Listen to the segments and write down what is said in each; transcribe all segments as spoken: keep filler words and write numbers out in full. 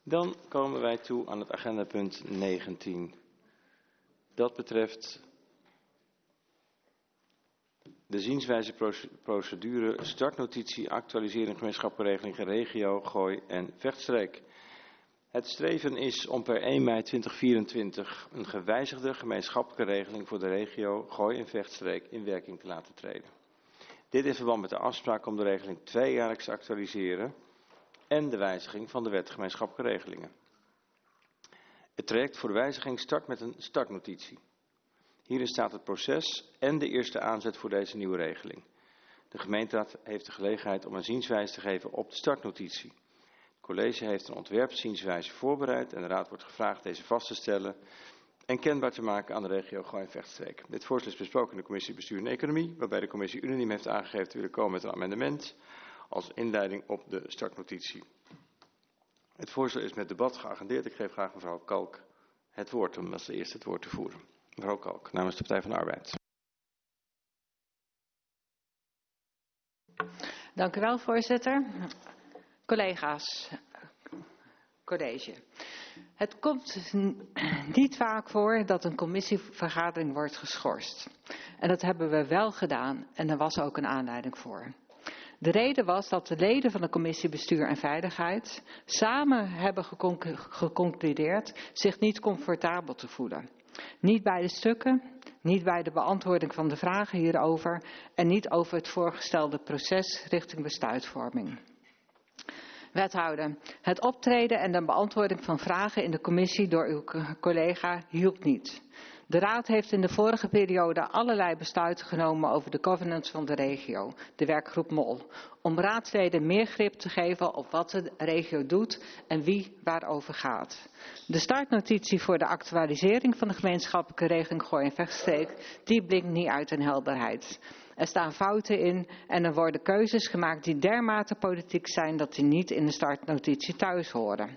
Dan komen wij toe aan het agendapunt negentien. Dat betreft de zienswijzeprocedure, startnotitie, actualisering gemeenschappelijke regeling regio, Gooi en Vechtstreek. Het streven is om per één mei tweeduizend vierentwintig een gewijzigde gemeenschappelijke regeling voor de regio, Gooi en Vechtstreek in werking te laten treden. Dit in verband met de afspraak om de regeling tweejaarlijks te actualiseren en de wijziging van de wet gemeenschappelijke regelingen. Het traject voor de wijziging start met een startnotitie. Hierin staat het proces en de eerste aanzet voor deze nieuwe regeling. De gemeenteraad heeft de gelegenheid om een zienswijze te geven op de startnotitie. Het college heeft een ontwerpzienswijze voorbereid en de raad wordt gevraagd deze vast te stellen en kenbaar te maken aan de regio Gooi en Vechtstreek. Dit voorstel is besproken in de commissie Bestuur en Economie, waarbij de commissie unaniem heeft aangegeven te willen komen met een amendement als inleiding op de startnotitie. Het voorstel is met debat geagendeerd. Ik geef graag mevrouw Kalk het woord om als eerste het woord te voeren. Mevrouw Kalk, namens de Partij van de Arbeid. Dank u wel, voorzitter. Collega's, college. Het komt niet vaak voor dat een commissievergadering wordt geschorst. En dat hebben we wel gedaan en er was ook een aanleiding voor. De reden was dat de leden van de commissie Bestuur en Veiligheid samen hebben geconcludeerd zich niet comfortabel te voelen. Niet bij de stukken, niet bij de beantwoording van de vragen hierover en niet over het voorgestelde proces richting besluitvorming. Wethouder, het optreden en de beantwoording van vragen in de commissie door uw collega hielp niet. De raad heeft in de vorige periode allerlei besluiten genomen over de governance van de regio, de werkgroep M O L, om raadsleden meer grip te geven op wat de regio doet en wie waarover gaat. De startnotitie voor de actualisering van de gemeenschappelijke regeling Gooi en Vechtstreek, die blinkt niet uit in helderheid. Er staan fouten in en er worden keuzes gemaakt die dermate politiek zijn dat die niet in de startnotitie thuis horen.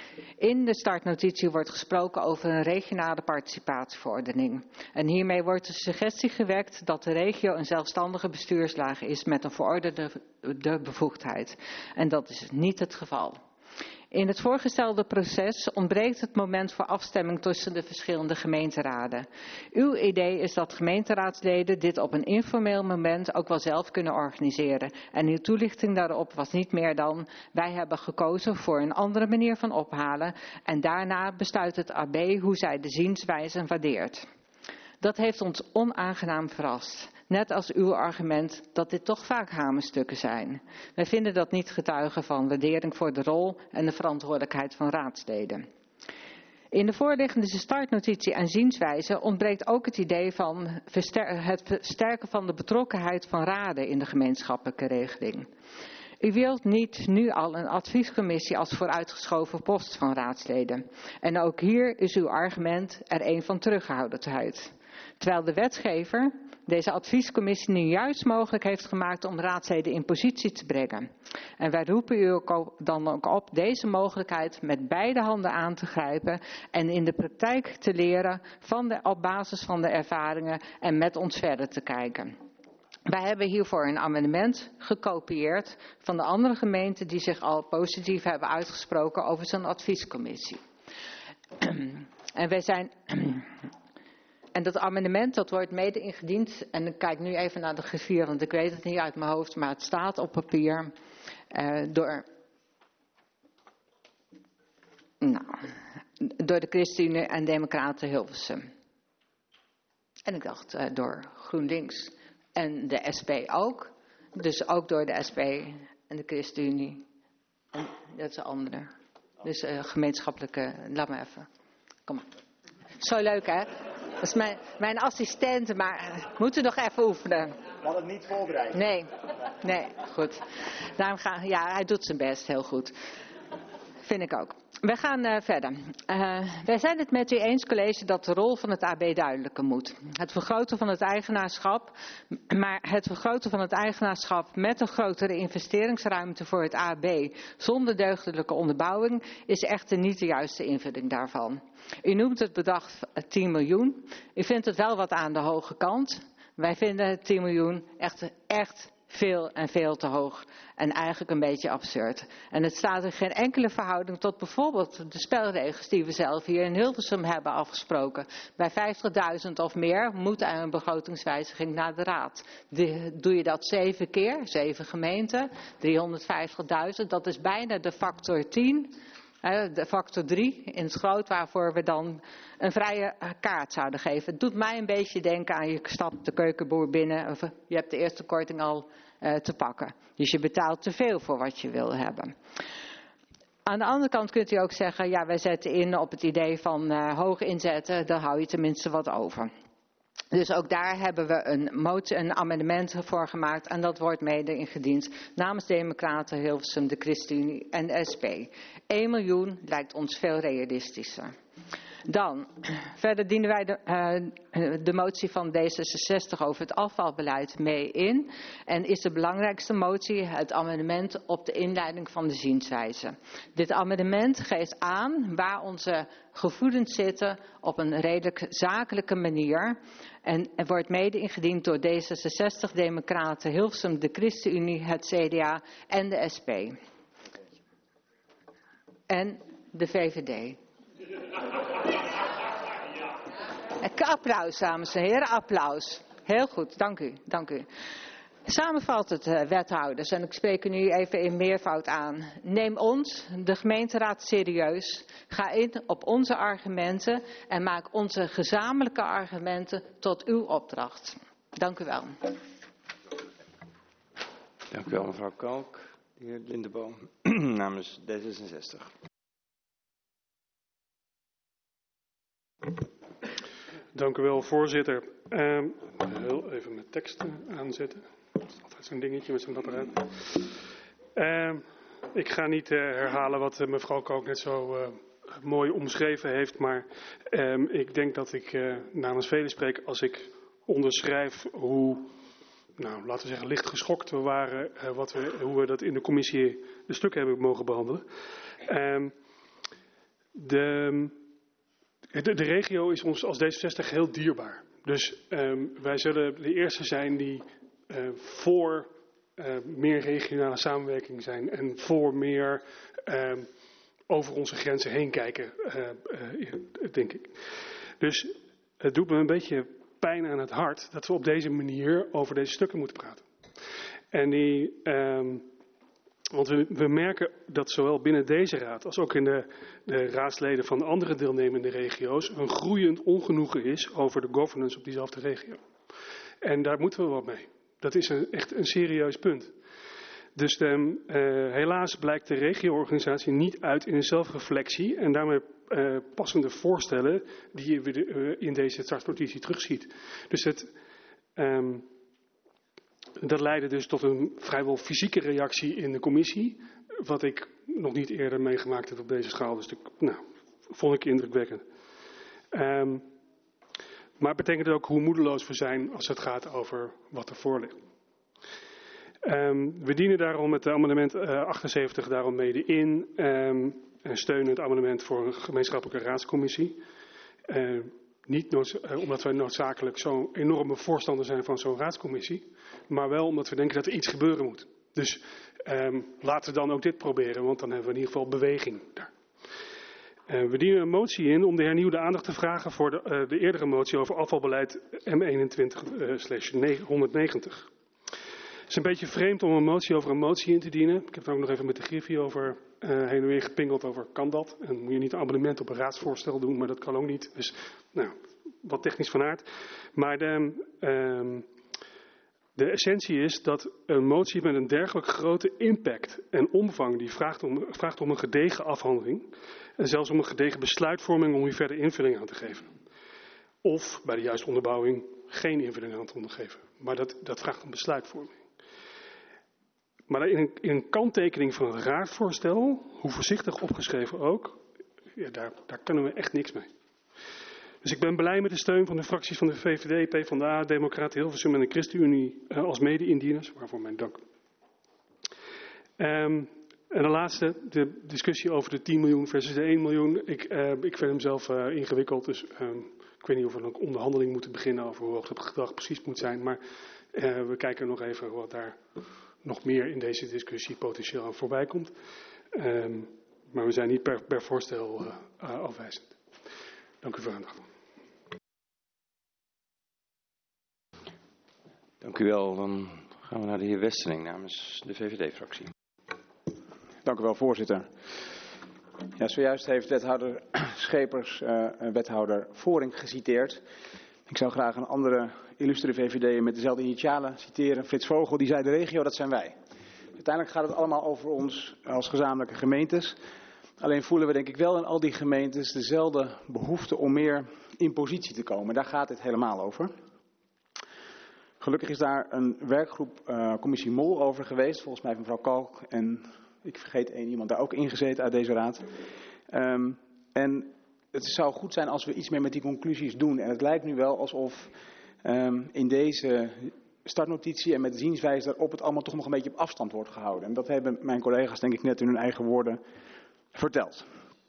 In de startnotitie wordt gesproken over een regionale participatieverordening. En hiermee wordt de suggestie gewekt dat de regio een zelfstandige bestuurslaag is met een verordende bevoegdheid. En dat is niet het geval. In het voorgestelde proces ontbreekt het moment voor afstemming tussen de verschillende gemeenteraden. Uw idee is dat gemeenteraadsleden dit op een informeel moment ook wel zelf kunnen organiseren. En uw toelichting daarop was niet meer dan: wij hebben gekozen voor een andere manier van ophalen en daarna besluit het A B hoe zij de zienswijze waardeert. Dat heeft ons onaangenaam verrast. Net als uw argument dat dit toch vaak hamerstukken zijn. Wij vinden dat niet getuigen van waardering voor de rol en de verantwoordelijkheid van raadsleden. In de voorliggende startnotitie en zienswijze ontbreekt ook het idee van het versterken van de betrokkenheid van raden in de gemeenschappelijke regeling. U wilt niet nu al een adviescommissie als vooruitgeschoven post van raadsleden. En ook hier is uw argument er een van terughoudendheid. Terwijl de wetgever deze adviescommissie nu juist mogelijk heeft gemaakt om raadsleden in positie te brengen. En wij roepen u ook dan ook op deze mogelijkheid met beide handen aan te grijpen en in de praktijk te leren van de, op basis van de ervaringen en met ons verder te kijken. Wij hebben hiervoor een amendement gekopieerd van de andere gemeenten die zich al positief hebben uitgesproken over zo'n adviescommissie. En wij zijn... En dat amendement dat wordt mede ingediend, en ik kijk nu even naar de griffier, want ik weet het niet uit mijn hoofd, maar het staat op papier uh, door, nou, door de ChristenUnie en Democraten Hilversum. En ik dacht uh, door GroenLinks en de S P ook, dus ook door de S P en de ChristenUnie. En dat is de andere. Dus uh, gemeenschappelijke, laat me even, kom maar. Zo leuk hè? Dat is mijn, mijn assistente, maar we moeten nog even oefenen. We hadden het niet voorbereid. Nee, nee, goed. Daarom gaan, ja, hij doet zijn best, heel goed. Vind ik ook. We gaan uh, verder. Uh, wij zijn het met u eens, college, dat de rol van het A B duidelijker moet. Het vergroten van het eigenaarschap, maar het vergroten van het eigenaarschap met een grotere investeringsruimte voor het A B zonder deugdelijke onderbouwing is echter niet de juiste invulling daarvan. U noemt het bedrag tien miljoen. U vindt het wel wat aan de hoge kant. Wij vinden tien miljoen echt, echt veel en veel te hoog en eigenlijk een beetje absurd. En het staat in geen enkele verhouding tot bijvoorbeeld de spelregels die we zelf hier in Hilversum hebben afgesproken. Bij vijftigduizend of meer moet er een begrotingswijziging naar de Raad. De, doe je dat zeven keer, zeven gemeenten, driehonderdvijftigduizend, dat is bijna de factor tien. De factor drie in het groot, waarvoor we dan een vrije kaart zouden geven. Het doet mij een beetje denken aan je stapt de keukenboer binnen. Of je hebt de eerste korting al uh, te pakken. Dus je betaalt te veel voor wat je wil hebben. Aan de andere kant kunt u ook zeggen, ja, wij zetten in op het idee van uh, hoog inzetten. Dan hou je tenminste wat over. Dus ook daar hebben we een, motie, een amendement voor gemaakt en dat wordt mede ingediend namens Democraten, Hilversum, de ChristenUnie en de S P. één miljoen lijkt ons veel realistischer. Dan, verder dienen wij de, uh, de motie van D zesenzestig over het afvalbeleid mee in. En is de belangrijkste motie het amendement op de inleiding van de zienswijze. Dit amendement geeft aan waar onze gevoelens zitten op een redelijk zakelijke manier. En er wordt mede ingediend door D zesenzestig, Democraten, Hilversum, de ChristenUnie, het C D A en de S P. En de V V D. Applaus, dames en heren, applaus. Heel goed, dank u, dank u. Samenvat het, uh, wethouders, en ik spreek u nu even in meervoud aan. Neem ons, de gemeenteraad, serieus. Ga in op onze argumenten en maak onze gezamenlijke argumenten tot uw opdracht. Dank u wel. Dank u wel, mevrouw Kalk. De heer Lindeboom, namens D zesenzestig. Dank u wel, voorzitter. Uh, heel even mijn tekst aanzetten. Dat is altijd zo'n dingetje met zo'n apparaat. Uh, ik ga niet uh, herhalen wat uh, mevrouw Kalk net zo uh, mooi omschreven heeft. Maar uh, ik denk dat ik uh, namens velen spreek als ik onderschrijf hoe, nou, laten we zeggen, licht geschokt we waren. Uh, wat we, hoe we dat in de commissie de stukken hebben mogen behandelen. Uh, de... De, de regio is ons als D zesenzestig heel dierbaar. Dus um, wij zullen de eerste zijn die uh, voor uh, meer regionale samenwerking zijn. En voor meer uh, over onze grenzen heen kijken, uh, uh, denk ik. Dus het doet me een beetje pijn aan het hart dat we op deze manier over deze stukken moeten praten. En die... Um, Want we, we merken dat zowel binnen deze raad als ook in de, de raadsleden van andere deelnemende regio's een groeiend ongenoegen is over de governance op diezelfde regio. En daar moeten we wat mee. Dat is een, echt een serieus punt. Dus de, uh, helaas blijkt de regio-organisatie niet uit in een zelfreflectie en daarmee uh, passende voorstellen die je uh, in deze startnotitie terugziet. Dus het... Um, Dat leidde dus tot een vrijwel fysieke reactie in de commissie, wat ik nog niet eerder meegemaakt heb op deze schaal. Dus de, nou, vond ik indrukwekkend. Um, maar het betekent ook hoe moedeloos we zijn als het gaat over wat er voor ligt. Um, we dienen daarom het amendement uh, achtenzeventig daarom mede in um, en steunen het amendement voor een gemeenschappelijke raadscommissie. Uh, Niet noods, uh, omdat wij noodzakelijk zo'n enorme voorstander zijn van zo'n raadscommissie. Maar wel omdat we denken dat er iets gebeuren moet. Dus um, laten we dan ook dit proberen. Want dan hebben we in ieder geval beweging daar. Uh, we dienen een motie in om de hernieuwde aandacht te vragen voor de, uh, de eerdere motie over afvalbeleid M eenentwintig slash honderdnegentig. Het is een beetje vreemd om een motie over een motie in te dienen. Ik heb er ook nog even met de Griffie over uh, heen en weer gepingeld over kan dat. En moet je niet een abonnement op een raadsvoorstel doen, maar dat kan ook niet. Dus nou, wat technisch van aard. Maar de, uh, de essentie is dat een motie met een dergelijk grote impact en omvang, die vraagt om, vraagt om een gedegen afhandeling. En zelfs om een gedegen besluitvorming om hier verder invulling aan te geven. Of bij de juiste onderbouwing geen invulling aan te ondergeven. Maar dat, dat vraagt om besluitvorming. Maar in een, in een kanttekening van het raadvoorstel, hoe voorzichtig opgeschreven ook, ja, daar, daar kunnen we echt niks mee. Dus ik ben blij met de steun van de fracties van de V V D, PvdA, Democraten, Hilversum en de ChristenUnie uh, als mede-indieners, waarvoor mijn dank. Um, en de laatste, de discussie over de tien miljoen versus de één miljoen. Ik, uh, ik vind hem zelf uh, ingewikkeld, dus uh, ik Ik weet niet of we een onderhandeling moeten beginnen over hoe hoog dat gedrag precies moet zijn. Maar uh, we kijken nog even wat daar nog meer in deze discussie potentieel aan voorbij komt. Um, maar we zijn niet per, per voorstel uh, uh, afwijzend. Dank u voor uw aandacht. Dank u wel. Dan gaan we naar de heer Westering namens de V V D-fractie. Dank u wel, voorzitter. Ja, zojuist heeft wethouder Schepers uh, wethouder Voring geciteerd. Ik zou graag een andere illustere V V D'er met dezelfde initialen citeren. Frits Vogel, die zei: de regio, dat zijn wij. Uiteindelijk gaat het allemaal over ons als gezamenlijke gemeentes. Alleen voelen we denk ik wel in al die gemeentes dezelfde behoefte om meer in positie te komen. Daar gaat het helemaal over. Gelukkig is daar een werkgroep, uh, commissie Mol, over geweest. Volgens mij mevrouw Kalk en ik vergeet één iemand daar ook ingezeten uit deze raad. Um, en het zou goed zijn als we iets meer met die conclusies doen. En het lijkt nu wel alsof um, in deze startnotitie en met de zienswijze daarop het allemaal toch nog een beetje op afstand wordt gehouden. En dat hebben mijn collega's denk ik net in hun eigen woorden verteld.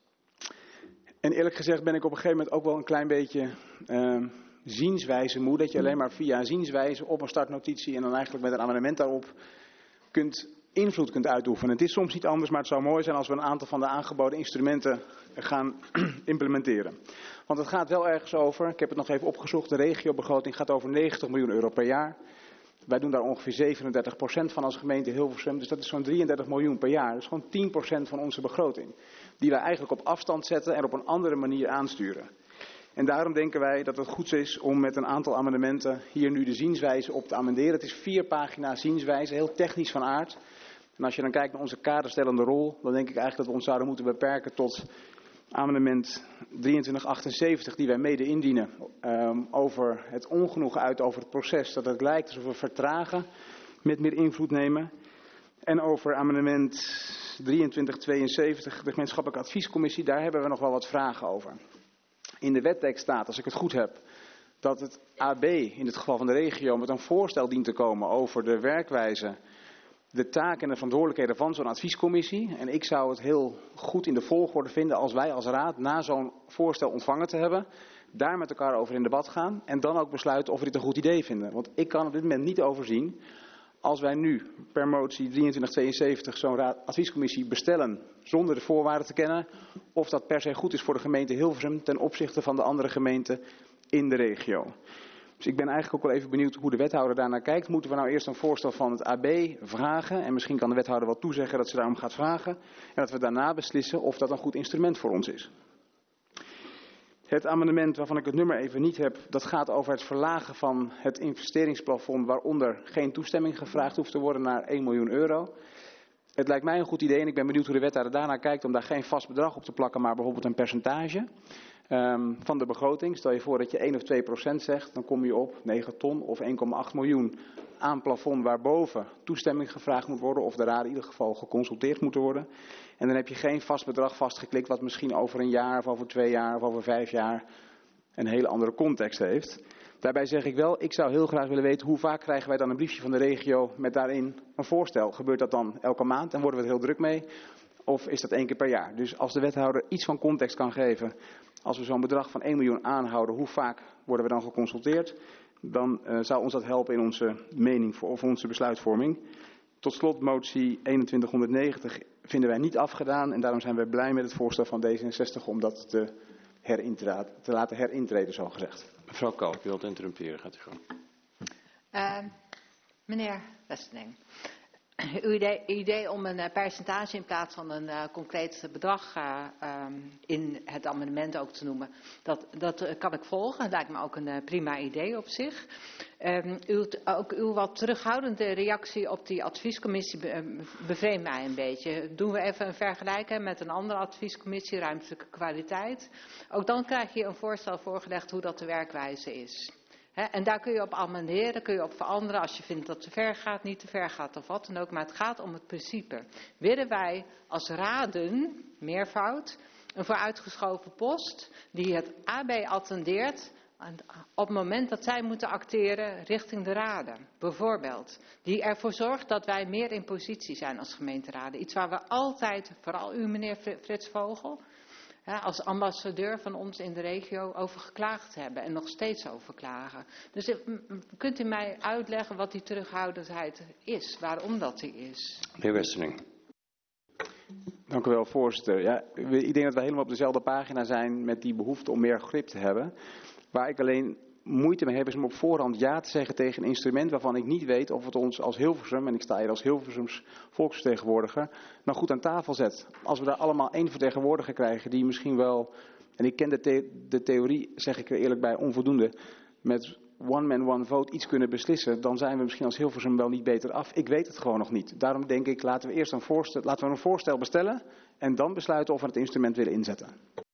En eerlijk gezegd ben ik op een gegeven moment ook wel een klein beetje uh, zienswijze moe. Dat je alleen maar via zienswijze op een startnotitie en dan eigenlijk met een amendement daarop kunt, invloed kunt uitoefenen. Het is soms niet anders, maar het zou mooi zijn als we een aantal van de aangeboden instrumenten gaan implementeren. Want het gaat wel ergens over, ik heb het nog even opgezocht, de regiobegroting gaat over negentig miljoen euro per jaar. Wij doen daar ongeveer zevenendertig procent van als gemeente Hilversum. Dus dat is zo'n drieëndertig miljoen per jaar. Dat is gewoon tien procent van onze begroting. Die wij eigenlijk op afstand zetten en op een andere manier aansturen. En daarom denken wij dat het goed is om met een aantal amendementen hier nu de zienswijze op te amenderen. Het is vier pagina's zienswijze, heel technisch van aard. En als je dan kijkt naar onze kaderstellende rol, dan denk ik eigenlijk dat we ons zouden moeten beperken tot amendement drieëntwintig achtenzeventig die wij mede indienen um, over het ongenoegen uit over het proces. Dat het lijkt alsof we vertragen met meer invloed nemen. En over amendement drieëntwintig tweeënzeventig, de gemeenschappelijke adviescommissie, daar hebben we nog wel wat vragen over. In de wettekst staat, als ik het goed heb, dat het A B in het geval van de regio met een voorstel dient te komen over de werkwijze, de taken en de verantwoordelijkheden van zo'n adviescommissie. En ik zou het heel goed in de volgorde vinden als wij als raad na zo'n voorstel ontvangen te hebben, daar met elkaar over in debat gaan en dan ook besluiten of we dit een goed idee vinden. Want ik kan op dit moment niet overzien, als wij nu per motie drieëntwintig tweeënzeventig zo'n adviescommissie bestellen zonder de voorwaarden te kennen, of dat per se goed is voor de gemeente Hilversum ten opzichte van de andere gemeenten in de regio. Dus ik ben eigenlijk ook wel even benieuwd hoe de wethouder daarnaar kijkt. Moeten we nou eerst een voorstel van het A B vragen? En misschien kan de wethouder wel toezeggen dat ze daarom gaat vragen. En dat we daarna beslissen of dat een goed instrument voor ons is. Het amendement waarvan ik het nummer even niet heb, dat gaat over het verlagen van het investeringsplafond waaronder geen toestemming gevraagd hoeft te worden naar één miljoen euro. Het lijkt mij een goed idee en ik ben benieuwd hoe de wethouder daarnaar kijkt om daar geen vast bedrag op te plakken, maar bijvoorbeeld een percentage um, van de begroting. Stel je voor dat je één of twee procent zegt, dan kom je op negen ton of één komma acht miljoen aan plafond waarboven toestemming gevraagd moet worden of de raad in ieder geval geconsulteerd moet worden. En dan heb je geen vast bedrag vastgeklikt wat misschien over een jaar of over twee jaar of over vijf jaar een hele andere context heeft. Daarbij zeg ik wel, ik zou heel graag willen weten hoe vaak krijgen wij dan een briefje van de regio met daarin een voorstel. Gebeurt dat dan elke maand en worden we er heel druk mee? Of is dat één keer per jaar? Dus als de wethouder iets van context kan geven, als we zo'n bedrag van één miljoen aanhouden, hoe vaak worden we dan geconsulteerd? Dan uh, zou ons dat helpen in onze mening voor, of onze besluitvorming. Tot slot, motie eenentwintig honderdnegentig vinden wij niet afgedaan en daarom zijn we blij met het voorstel van D zesenzestig om dat te, te laten herintreden, zo gezegd. Mevrouw Kalk, u wilt interrumperen, gaat u gang. Uh, meneer Westering, uw idee, idee om een uh, percentage in plaats van een uh, concreet bedrag uh, um, in het amendement ook te noemen, dat, dat uh, kan ik volgen. Dat lijkt me ook een uh, prima idee op zich. Um, uw, ook uw wat terughoudende reactie op die adviescommissie be, bevreemdt mij een beetje. Doen we even een vergelijking met een andere adviescommissie, ruimtelijke kwaliteit. Ook dan krijg je een voorstel voorgelegd hoe dat de werkwijze is. He, en daar kun je op amenderen, kun je op veranderen als je vindt dat het te ver gaat, niet te ver gaat of wat dan ook. Maar het gaat om het principe. Willen wij als raden, meervoud, een vooruitgeschoven post die het A B attendeert op het moment dat zij moeten acteren richting de raden, bijvoorbeeld. Die ervoor zorgt dat wij meer in positie zijn als gemeenteraden. Iets waar we altijd, vooral u meneer Frits Vogel, ja, als ambassadeur van ons in de regio over geklaagd hebben en nog steeds over klagen. Dus uh, kunt u mij uitleggen wat die terughoudendheid is, waarom dat die is? De heer Westerling. Dank u wel, voorzitter. Ja, ik denk dat we helemaal op dezelfde pagina zijn met die behoefte om meer grip te hebben. Waar ik alleen moeite mee heb is om op voorhand ja te zeggen tegen een instrument waarvan ik niet weet of het ons als Hilversum, en ik sta hier als Hilversums volksvertegenwoordiger, nou goed aan tafel zet. Als we daar allemaal één vertegenwoordiger krijgen die misschien wel, en ik ken de, the- de theorie, zeg ik er eerlijk bij, onvoldoende, met one man, one vote iets kunnen beslissen, dan zijn we misschien als Hilversum wel niet beter af. Ik weet het gewoon nog niet. Daarom denk ik, laten we eerst een voorstel, laten we een voorstel bestellen en dan besluiten of we het instrument willen inzetten.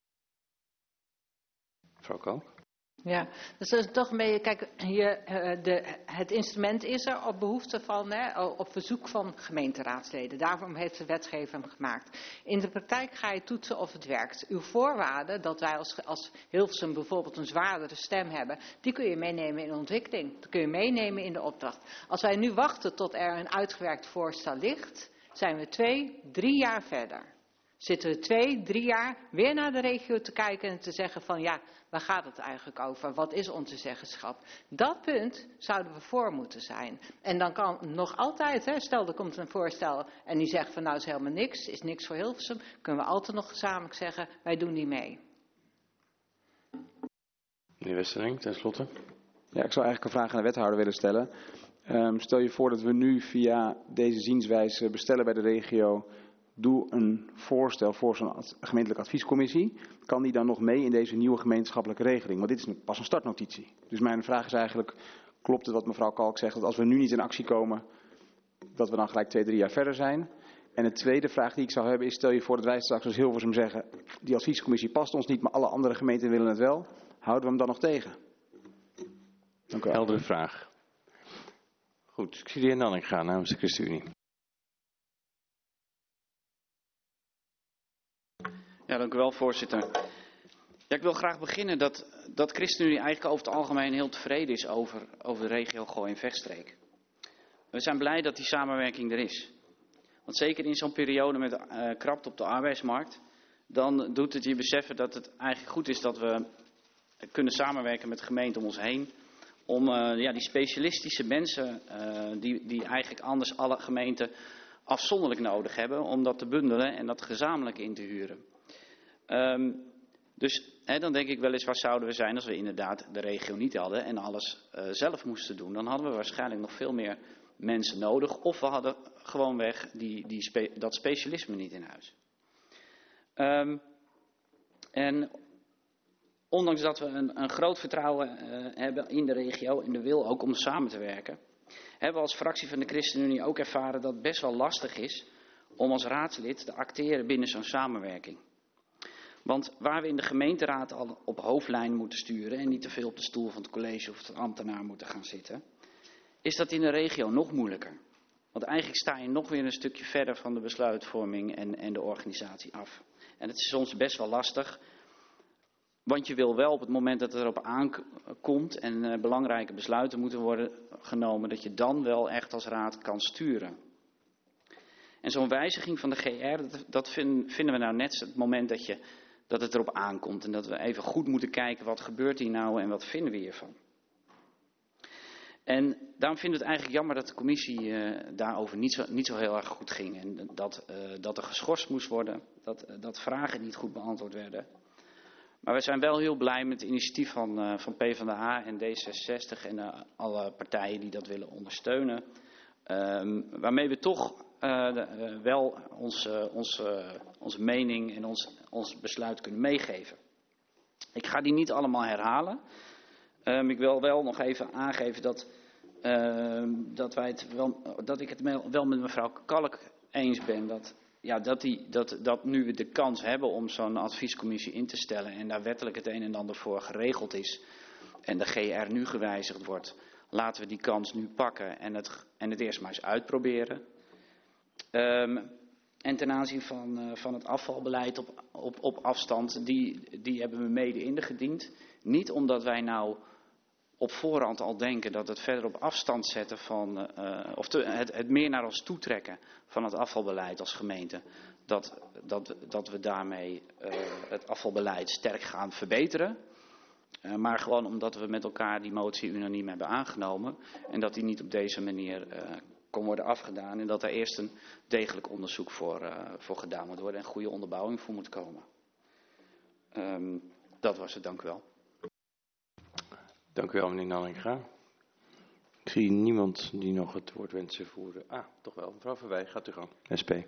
Mevrouw Kalk. Ja, dus dat is toch een beetje, kijk, hier, uh, de, het instrument is er op behoefte van, hè, op verzoek van gemeenteraadsleden. Daarom heeft de wetgever hem gemaakt. In de praktijk ga je toetsen of het werkt. Uw voorwaarden, dat wij als, als Hilversum bijvoorbeeld een zwaardere stem hebben, die kun je meenemen in de ontwikkeling. Dat kun je meenemen in de opdracht. Als wij nu wachten tot er een uitgewerkt voorstel ligt, zijn we twee, drie jaar verder. Zitten we twee, drie jaar weer naar de regio te kijken en te zeggen van ja, waar gaat het eigenlijk over? Wat is onze zeggenschap? Dat punt zouden we voor moeten zijn. En dan kan nog altijd, hè, stel er komt een voorstel en die zegt van nou is helemaal niks, is niks voor Hilversum, kunnen we altijd nog gezamenlijk zeggen wij doen niet mee. Meneer Westerling, tenslotte. Ja, ik zou eigenlijk een vraag aan de wethouder willen stellen. Um, stel je voor dat we nu via deze zienswijze bestellen bij de regio, doe een voorstel voor zo'n ad- gemeentelijke adviescommissie. Kan die dan nog mee in deze nieuwe gemeenschappelijke regeling? Want dit is pas een startnotitie. Dus mijn vraag is eigenlijk, klopt het wat mevrouw Kalk zegt, dat als we nu niet in actie komen, dat we dan gelijk twee, drie jaar verder zijn? En de tweede vraag die ik zou hebben is, stel je voor dat wij straks als Hilversum zeggen, die adviescommissie past ons niet, maar alle andere gemeenten willen het wel. Houden we hem dan nog tegen? Dank u wel. Heldere vraag. Goed, ik zie de heer Nanning gaan namens de ChristenUnie. Ja, dank u wel, voorzitter. Ja, ik wil graag beginnen dat, dat ChristenUnie eigenlijk over het algemeen heel tevreden is over, over de regio Gooi en Vechtstreek. We zijn blij dat die samenwerking er is. Want zeker in zo'n periode met uh, krapte op de arbeidsmarkt, dan doet het je beseffen dat het eigenlijk goed is dat we kunnen samenwerken met gemeenten om ons heen. Om uh, ja, die specialistische mensen, uh, die, die eigenlijk anders alle gemeenten afzonderlijk nodig hebben, om dat te bundelen en dat gezamenlijk in te huren. Um, dus hè, dan denk ik wel eens, waar zouden we zijn als we inderdaad de regio niet hadden en alles uh, zelf moesten doen. Dan hadden we waarschijnlijk nog veel meer mensen nodig. Of we hadden gewoonweg die, die spe, dat specialisme niet in huis. Um, en ondanks dat we een, een groot vertrouwen uh, hebben in de regio en de wil ook om samen te werken, hebben we als fractie van de ChristenUnie ook ervaren dat het best wel lastig is om als raadslid te acteren binnen zo'n samenwerking. Want waar we in de gemeenteraad al op hoofdlijn moeten sturen en niet te veel op de stoel van het college of het ambtenaar moeten gaan zitten, is dat in de regio nog moeilijker. Want eigenlijk sta je nog weer een stukje verder van de besluitvorming en, en de organisatie af. En het is soms best wel lastig, want je wil wel op het moment dat het erop aankomt en uh, belangrijke besluiten moeten worden genomen, dat je dan wel echt als raad kan sturen. En zo'n wijziging van de G R, dat, dat vind, vinden we nou net het moment dat, je, dat het erop aankomt. En dat we even goed moeten kijken, wat gebeurt hier nou en wat vinden we hiervan. En daarom vinden we het eigenlijk jammer dat de commissie uh, daarover niet zo, niet zo heel erg goed ging. En dat, uh, dat er geschorst moest worden, dat, uh, dat vragen niet goed beantwoord werden. Maar we zijn wel heel blij met het initiatief van, uh, van PvdA en D zesenzestig en uh, alle partijen die dat willen ondersteunen. Um, waarmee we toch uh, uh, wel ons, uh, ons, uh, onze mening en ons, ons besluit kunnen meegeven. Ik ga die niet allemaal herhalen. Um, ik wil wel nog even aangeven dat, uh, dat, wij het wel, dat ik het wel met mevrouw Kalk eens ben. Dat, ja, dat, die, dat, dat nu we de kans hebben om zo'n adviescommissie in te stellen en daar wettelijk het een en ander voor geregeld is en de G R nu gewijzigd wordt, laten we die kans nu pakken en het, en het eerst maar eens uitproberen. Um, en ten aanzien van, uh, van het afvalbeleid op, op, op afstand, die, die hebben we mede ingediend. Niet omdat wij nou op voorhand al denken dat het verder op afstand zetten van, uh, of te, het, het meer naar ons toetrekken van het afvalbeleid als gemeente, dat, dat, dat we daarmee uh, het afvalbeleid sterk gaan verbeteren. Uh, maar gewoon omdat we met elkaar die motie unaniem hebben aangenomen. En dat die niet op deze manier uh, kon worden afgedaan. En dat er eerst een degelijk onderzoek voor, uh, voor gedaan moet worden. En goede onderbouwing voor moet komen. Um, dat was het, dank u wel. Dank u wel, meneer Nanninga. Ik zie niemand die nog het woord wenst te voeren. Ah, toch wel. Mevrouw Verwij, gaat u gang. S P.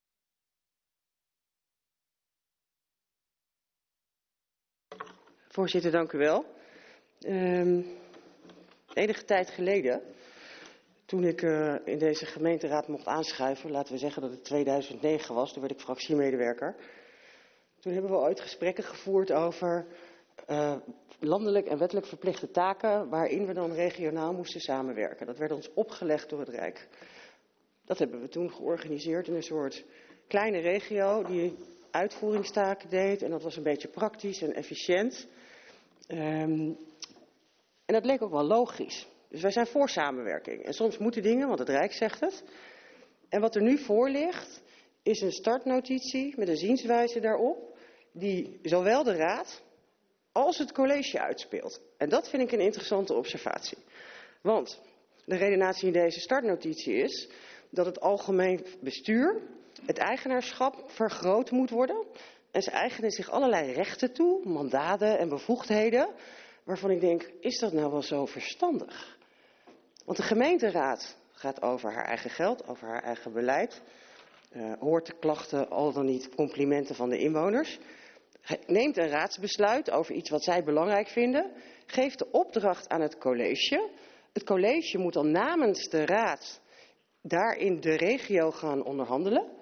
Voorzitter, dank u wel. Um, enige tijd geleden, toen ik uh, in deze gemeenteraad mocht aanschuiven, laten we zeggen dat het tweeduizend negen was, toen werd ik fractiemedewerker. Toen hebben we ooit gesprekken gevoerd over uh, landelijk en wettelijk verplichte taken, waarin we dan regionaal moesten samenwerken. Dat werd ons opgelegd door het Rijk. Dat hebben we toen georganiseerd in een soort kleine regio die uitvoeringstaken deed. En dat was een beetje praktisch en efficiënt. Um, en dat leek ook wel logisch. Dus wij zijn voor samenwerking. En soms moeten dingen, want het Rijk zegt het. En wat er nu voor ligt, is een startnotitie met een zienswijze daarop, die zowel de Raad als het college uitspeelt. En dat vind ik een interessante observatie. Want de redenatie in deze startnotitie is dat het algemeen bestuur, het eigenaarschap vergroot moet worden. En ze eigenen zich allerlei rechten toe, mandaten en bevoegdheden, waarvan ik denk, is dat nou wel zo verstandig? Want de gemeenteraad gaat over haar eigen geld, over haar eigen beleid, uh, hoort de klachten, al dan niet complimenten van de inwoners, neemt een raadsbesluit over iets wat zij belangrijk vinden, geeft de opdracht aan het college. Het college moet dan namens de raad daarin de regio gaan onderhandelen.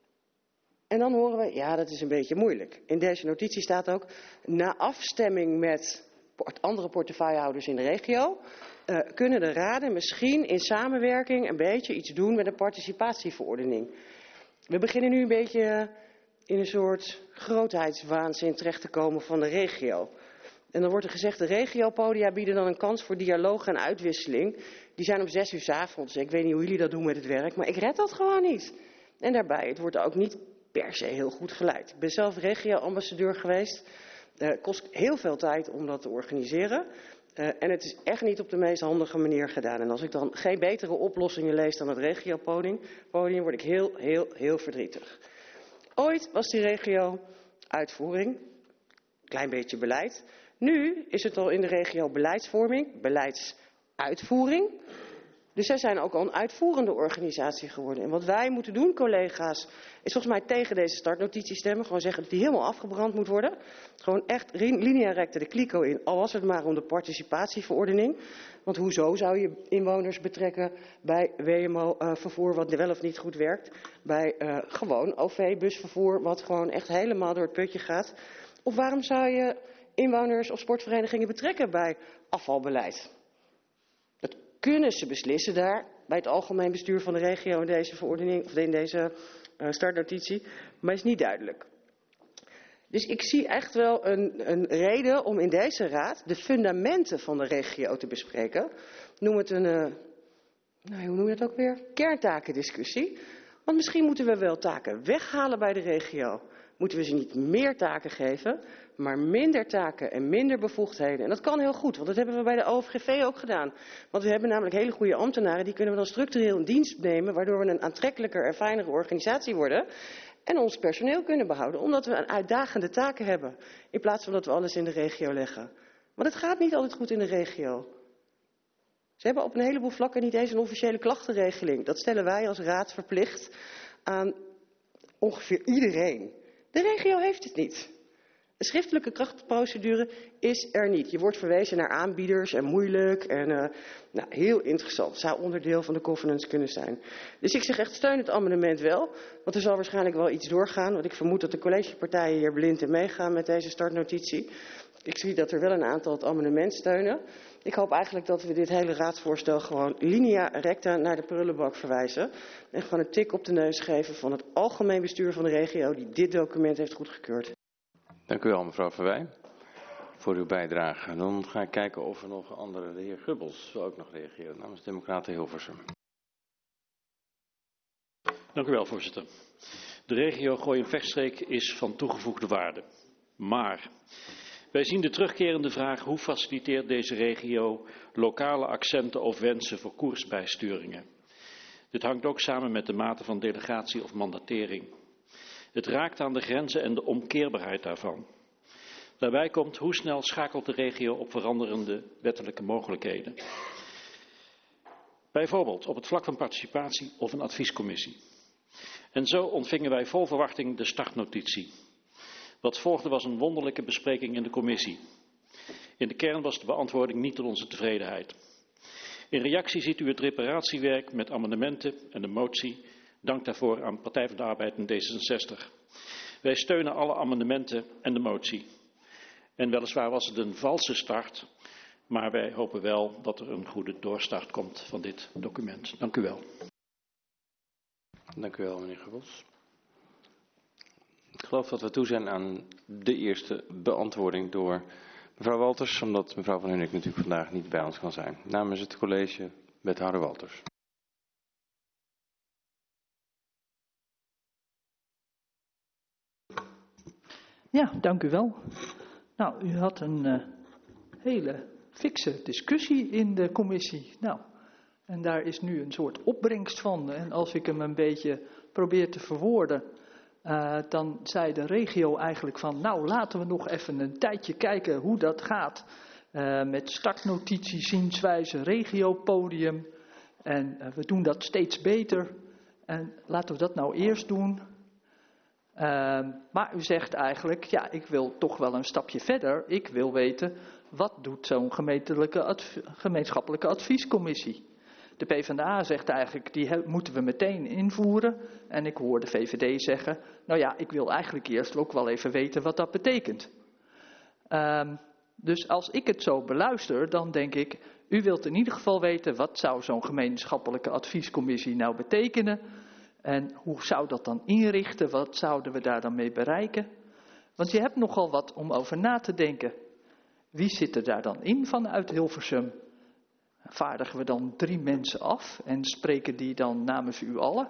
En dan horen we, ja, dat is een beetje moeilijk. In deze notitie staat ook, na afstemming met andere portefeuillehouders in de regio, uh, kunnen de raden misschien in samenwerking een beetje iets doen met een participatieverordening. We beginnen nu een beetje in een soort grootheidswaanzin terecht te komen van de regio. En dan wordt er gezegd, de regiopodia bieden dan een kans voor dialoog en uitwisseling. Die zijn om zes uur 's avonds. Ik weet niet hoe jullie dat doen met het werk, maar ik red dat gewoon niet. En daarbij, het wordt ook niet per se heel goed geleid. Ik ben zelf regio-ambassadeur geweest. Het uh, kost heel veel tijd om dat te organiseren. Uh, en het is echt niet op de meest handige manier gedaan. En als ik dan geen betere oplossingen lees dan het regiopodium, podium, word ik heel, heel, heel verdrietig. Ooit was die regio uitvoering, klein beetje beleid. Nu is het al in de regio beleidsvorming, beleidsuitvoering. Dus zij zijn ook al een uitvoerende organisatie geworden. En wat wij moeten doen, collega's, is volgens mij tegen deze startnotitie stemmen. Gewoon zeggen dat die helemaal afgebrand moet worden. Gewoon echt linea recta de kliko in, al was het maar om de participatieverordening. Want hoezo zou je inwoners betrekken bij W M O-vervoer wat wel of niet goed werkt? Bij uh, gewoon O V-busvervoer wat gewoon echt helemaal door het putje gaat? Of waarom zou je inwoners of sportverenigingen betrekken bij afvalbeleid? Dat kunnen ze beslissen daar bij het algemeen bestuur van de regio in deze verordening of in deze uh, startnotitie, maar is niet duidelijk. Dus ik zie echt wel een, een reden om in deze raad de fundamenten van de regio te bespreken. Noem het een, uh, nou, hoe noem je dat ook weer? Kerntakendiscussie. Want misschien moeten we wel taken weghalen bij de regio. Moeten we ze niet meer taken geven, maar minder taken en minder bevoegdheden. En dat kan heel goed, want dat hebben we bij de O V G V ook gedaan. Want we hebben namelijk hele goede ambtenaren, die kunnen we dan structureel in dienst nemen, waardoor we een aantrekkelijker en fijnere organisatie worden. En ons personeel kunnen behouden, omdat we een uitdagende taken hebben. In plaats van dat we alles in de regio leggen. Maar het gaat niet altijd goed in de regio. Ze hebben op een heleboel vlakken niet eens een officiële klachtenregeling. Dat stellen wij als raad verplicht aan ongeveer iedereen. De regio heeft het niet. Een schriftelijke klachtprocedure is er niet. Je wordt verwezen naar aanbieders en moeilijk en uh, nou, heel interessant. Zou onderdeel van de governance kunnen zijn. Dus ik zeg echt, steun het amendement wel. Want er zal waarschijnlijk wel iets doorgaan. Want ik vermoed dat de collegepartijen hier blind in meegaan met deze startnotitie. Ik zie dat er wel een aantal het amendement steunen. Ik hoop eigenlijk dat we dit hele raadsvoorstel gewoon linea recta naar de prullenbak verwijzen. En gewoon een tik op de neus geven van het algemeen bestuur van de regio die dit document heeft goedgekeurd. Dank u wel, mevrouw Verwij, voor uw bijdrage. Dan ga ik kijken of er nog een andere, de heer Gubbels, wil ook nog reageren namens Democraten Hilversum. Dank u wel, voorzitter. De regio Gooi en Vechtstreek is van toegevoegde waarde. Maar wij zien de terugkerende vraag: hoe faciliteert deze regio lokale accenten of wensen voor koersbijsturingen? Dit hangt ook samen met de mate van delegatie of mandatering. Het raakt aan de grenzen en de omkeerbaarheid daarvan. Daarbij komt: hoe snel schakelt de regio op veranderende wettelijke mogelijkheden? Bijvoorbeeld op het vlak van participatie of een adviescommissie. En zo ontvingen wij vol verwachting de startnotitie. Wat volgde was een wonderlijke bespreking in de commissie. In de kern was de beantwoording niet tot onze tevredenheid. In reactie ziet u het reparatiewerk met amendementen en de motie. Dank daarvoor aan Partij van de Arbeid en D zesenzestig. Wij steunen alle amendementen en de motie. En weliswaar was het een valse start, maar wij hopen wel dat er een goede doorstart komt van dit document. Dank u wel. Dank u wel, meneer Geubels. Ik geloof dat we toe zijn aan de eerste beantwoording door mevrouw Walters, omdat mevrouw Van Hunnik natuurlijk vandaag niet bij ons kan zijn. Namens het college, wethouder Walters. Ja, dank u wel. Nou, u had een uh, hele fikse discussie in de commissie. Nou, en daar is nu een soort opbrengst van. En als ik hem een beetje probeer te verwoorden, uh, dan zei de regio eigenlijk van, nou, laten we nog even een tijdje kijken hoe dat gaat. Uh, met startnotitie, zienswijze, regiopodium. En uh, we doen dat steeds beter. En laten we dat nou eerst doen. Uh, maar u zegt eigenlijk, ja, ik wil toch wel een stapje verder. Ik wil weten, wat doet zo'n gemeentelijke adv- gemeenschappelijke adviescommissie? De PvdA zegt eigenlijk, die he- moeten we meteen invoeren. En ik hoor de V V D zeggen, nou ja, ik wil eigenlijk eerst ook wel even weten wat dat betekent. Uh, dus als ik het zo beluister, dan denk ik, u wilt in ieder geval weten, wat zou zo'n gemeenschappelijke adviescommissie nou betekenen? En hoe zou dat dan inrichten? Wat zouden we daar dan mee bereiken? Want je hebt nogal wat om over na te denken. Wie zit er daar dan in vanuit Hilversum? Vaardigen we dan drie mensen af en spreken die dan namens u allen?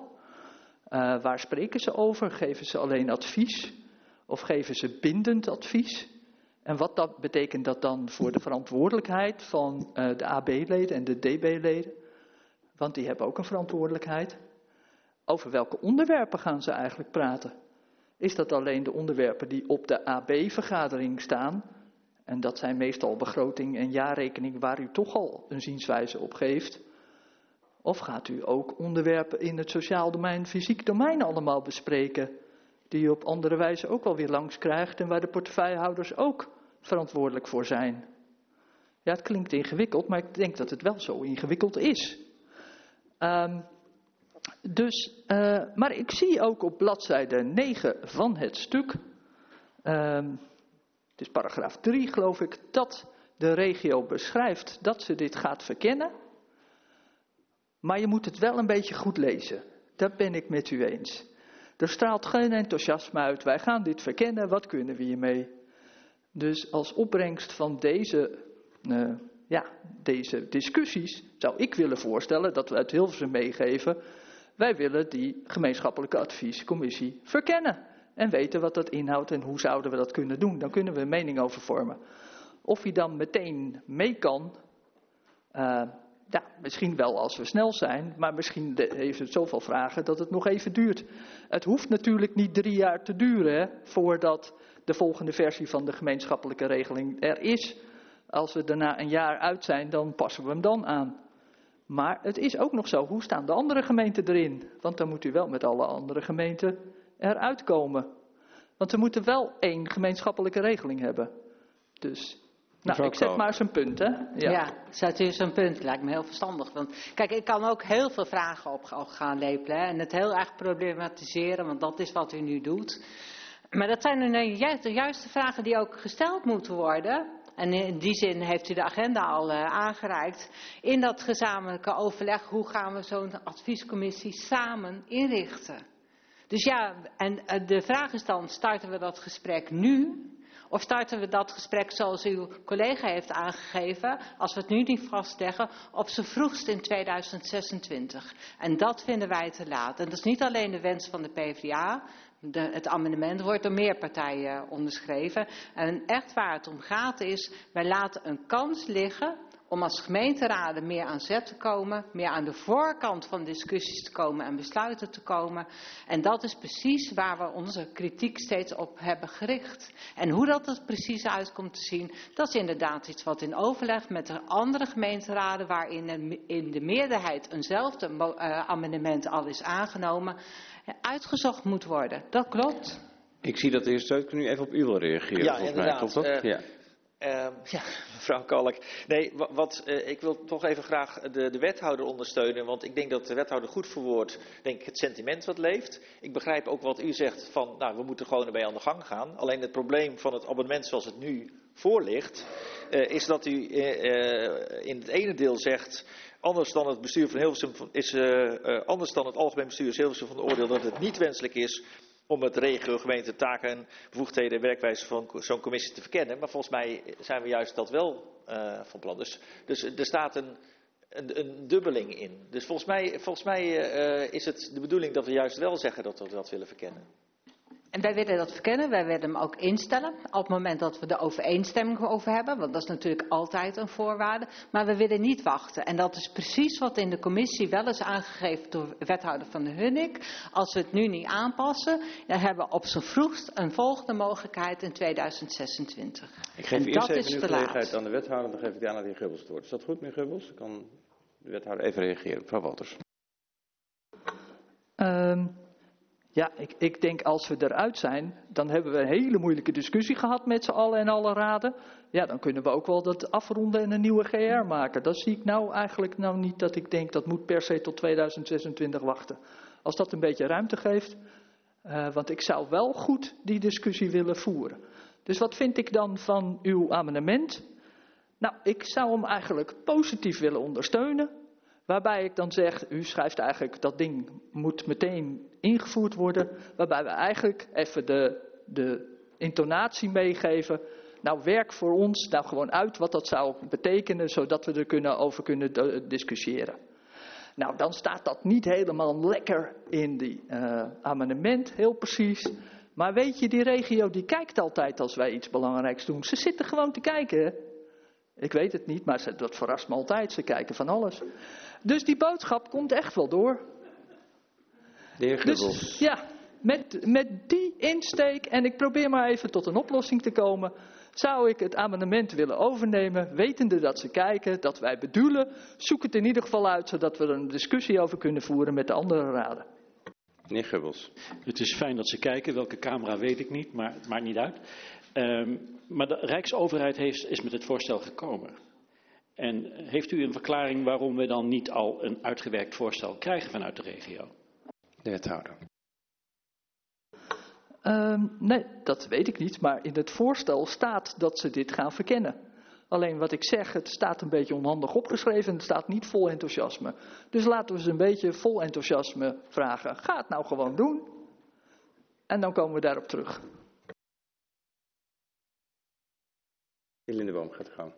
Uh, waar spreken ze over? Geven ze alleen advies? Of geven ze bindend advies? En wat dat, betekent dat dan voor de verantwoordelijkheid van uh, de A B-leden en de D B-leden? Want die hebben ook een verantwoordelijkheid. Over welke onderwerpen gaan ze eigenlijk praten? Is dat alleen de onderwerpen die op de A B-vergadering staan? En dat zijn meestal begroting en jaarrekening waar u toch al een zienswijze op geeft. Of gaat u ook onderwerpen in het sociaal domein, fysiek domein allemaal bespreken, die u op andere wijze ook wel weer langs krijgt en waar de portefeuillehouders ook verantwoordelijk voor zijn? Ja, het klinkt ingewikkeld, maar ik denk dat het wel zo ingewikkeld is. Um, dus, uh, maar ik zie ook op bladzijde negen van het stuk, um, het is paragraaf drie geloof ik, dat de regio beschrijft dat ze dit gaat verkennen. Maar je moet het wel een beetje goed lezen. Dat ben ik met u eens. Er straalt geen enthousiasme uit. Wij gaan dit verkennen. Wat kunnen we hiermee? Dus als opbrengst van deze, uh, ja, deze discussies zou ik willen voorstellen dat we uit Hilversum meegeven. Wij willen die gemeenschappelijke adviescommissie verkennen. En weten wat dat inhoudt en hoe zouden we dat kunnen doen. Dan kunnen we een mening over vormen. Of hij dan meteen mee kan. Uh, Ja, misschien wel als we snel zijn, maar misschien heeft het zoveel vragen dat het nog even duurt. Het hoeft natuurlijk niet drie jaar te duren, hè, voordat de volgende versie van de gemeenschappelijke regeling er is. Als we daarna een jaar uit zijn, dan passen we hem dan aan. Maar het is ook nog zo, hoe staan de andere gemeenten erin? Want dan moet u wel met alle andere gemeenten eruit komen. Want we moeten wel één gemeenschappelijke regeling hebben. Dus... Nou, ik zet maar eens een punt, hè? Ja, ja zet u eens een punt. Lijkt me heel verstandig. Want kijk, ik kan ook heel veel vragen op gaan lepelen. Hè, en het heel erg problematiseren, want dat is wat u nu doet. Maar dat zijn nu juist de juiste vragen die ook gesteld moeten worden. En in die zin heeft u de agenda al uh, aangereikt. In dat gezamenlijke overleg, hoe gaan we zo'n adviescommissie samen inrichten? Dus ja, en uh, de vraag is dan, starten we dat gesprek nu? Of starten we dat gesprek zoals uw collega heeft aangegeven, als we het nu niet vastleggen, op z'n vroegst in tweeduizend zesentwintig. En dat vinden wij te laat. En dat is niet alleen de wens van de PvdA, De, het amendement wordt door meer partijen onderschreven. En echt waar het om gaat is, wij laten een kans liggen om als gemeenteraden meer aan zet te komen, meer aan de voorkant van discussies te komen en besluiten te komen. En dat is precies waar we onze kritiek steeds op hebben gericht. En hoe dat er precies uit komt te zien, dat is inderdaad iets wat in overleg met de andere gemeenteraden, waarin in de meerderheid eenzelfde uh, amendement al is aangenomen, uitgezocht moet worden. Dat klopt. Ik zie dat de heer Steutken nu even op u wil reageren. Ja, volgens inderdaad. mij. Klopt dat? Uh, ja. Uh, ja, mevrouw Kalk. Nee, wat, wat, uh, ik wil toch even graag de, de wethouder ondersteunen. Want ik denk dat de wethouder goed verwoordt, denk ik, het sentiment wat leeft. Ik begrijp ook wat u zegt van, nou, we moeten gewoon erbij aan de gang gaan. Alleen het probleem van het abonnement zoals het nu voor ligt, uh, is dat u uh, uh, in het ene deel zegt, anders dan het bestuur van Hilversum is, uh, uh, anders dan het algemeen bestuur is Hilversum van de oordeel dat het niet wenselijk is om het regio, gemeente, taken, bevoegdheden en werkwijze van zo'n commissie te verkennen. Maar volgens mij zijn we juist dat wel uh, van plan. Dus, dus er staat een, een, een dubbeling in. Dus volgens mij, volgens mij uh, is het de bedoeling dat we juist wel zeggen dat we dat willen verkennen. En wij willen dat verkennen, wij willen hem ook instellen op het moment dat we de overeenstemming over hebben, want dat is natuurlijk altijd een voorwaarde, maar we willen niet wachten. En dat is precies wat in de commissie wel is aangegeven door wethouder Van de Hunnik. Als we het nu niet aanpassen, dan hebben we op z'n vroegst een volgende mogelijkheid in tweeduizend zesentwintig. Ik geef en eerst dat even is nu te gelegenheid laat. aan de wethouder, dan geef ik daarna de heer Gubbels het woord. Is dat goed, meneer Gubbels? Dan kan de wethouder even reageren. Mevrouw Wolters. Um... Ja, ik, ik denk als we eruit zijn, dan hebben we een hele moeilijke discussie gehad met z'n allen en alle raden. Ja, dan kunnen we ook wel dat afronden en een nieuwe G R maken. Dat zie ik nou eigenlijk nou niet dat ik denk dat moet per se tot tweeduizend zesentwintig wachten. Als dat een beetje ruimte geeft, uh, want ik zou wel goed die discussie willen voeren. Dus wat vind ik dan van uw amendement? Nou, ik zou hem eigenlijk positief willen ondersteunen. Waarbij ik dan zeg, u schrijft eigenlijk dat ding moet meteen ingevoerd worden. Waarbij we eigenlijk even de, de intonatie meegeven. Nou, werk voor ons nou gewoon uit wat dat zou betekenen, zodat we er kunnen over kunnen discussiëren. Nou, dan staat dat niet helemaal lekker in die uh, amendement, heel precies. Maar weet je, die regio die kijkt altijd als wij iets belangrijks doen. Ze zitten gewoon te kijken, hè? Ik weet het niet, maar dat verrast me altijd. Ze kijken van alles. Dus die boodschap komt echt wel door. De heer Gubbels. Dus ja, met, met die insteek, en ik probeer maar even tot een oplossing te komen, zou ik het amendement willen overnemen, wetende dat ze kijken, dat wij bedoelen. Zoek het in ieder geval uit, zodat we er een discussie over kunnen voeren met de andere raden. Meneer Gubbels. Het is fijn dat ze kijken, welke camera weet ik niet, maar het maakt niet uit. Um, maar de Rijksoverheid heeft, is met het voorstel gekomen. En heeft u een verklaring waarom we dan niet al een uitgewerkt voorstel krijgen vanuit de regio? De wethouder. Um, nee, dat weet ik niet, maar in het voorstel staat dat ze dit gaan verkennen. Alleen wat ik zeg, het staat een beetje onhandig opgeschreven en het staat niet vol enthousiasme. Dus laten we ze een beetje vol enthousiasme vragen. Ga het nou gewoon doen. En dan komen we daarop terug. Heer Lindeboom gaat gaan.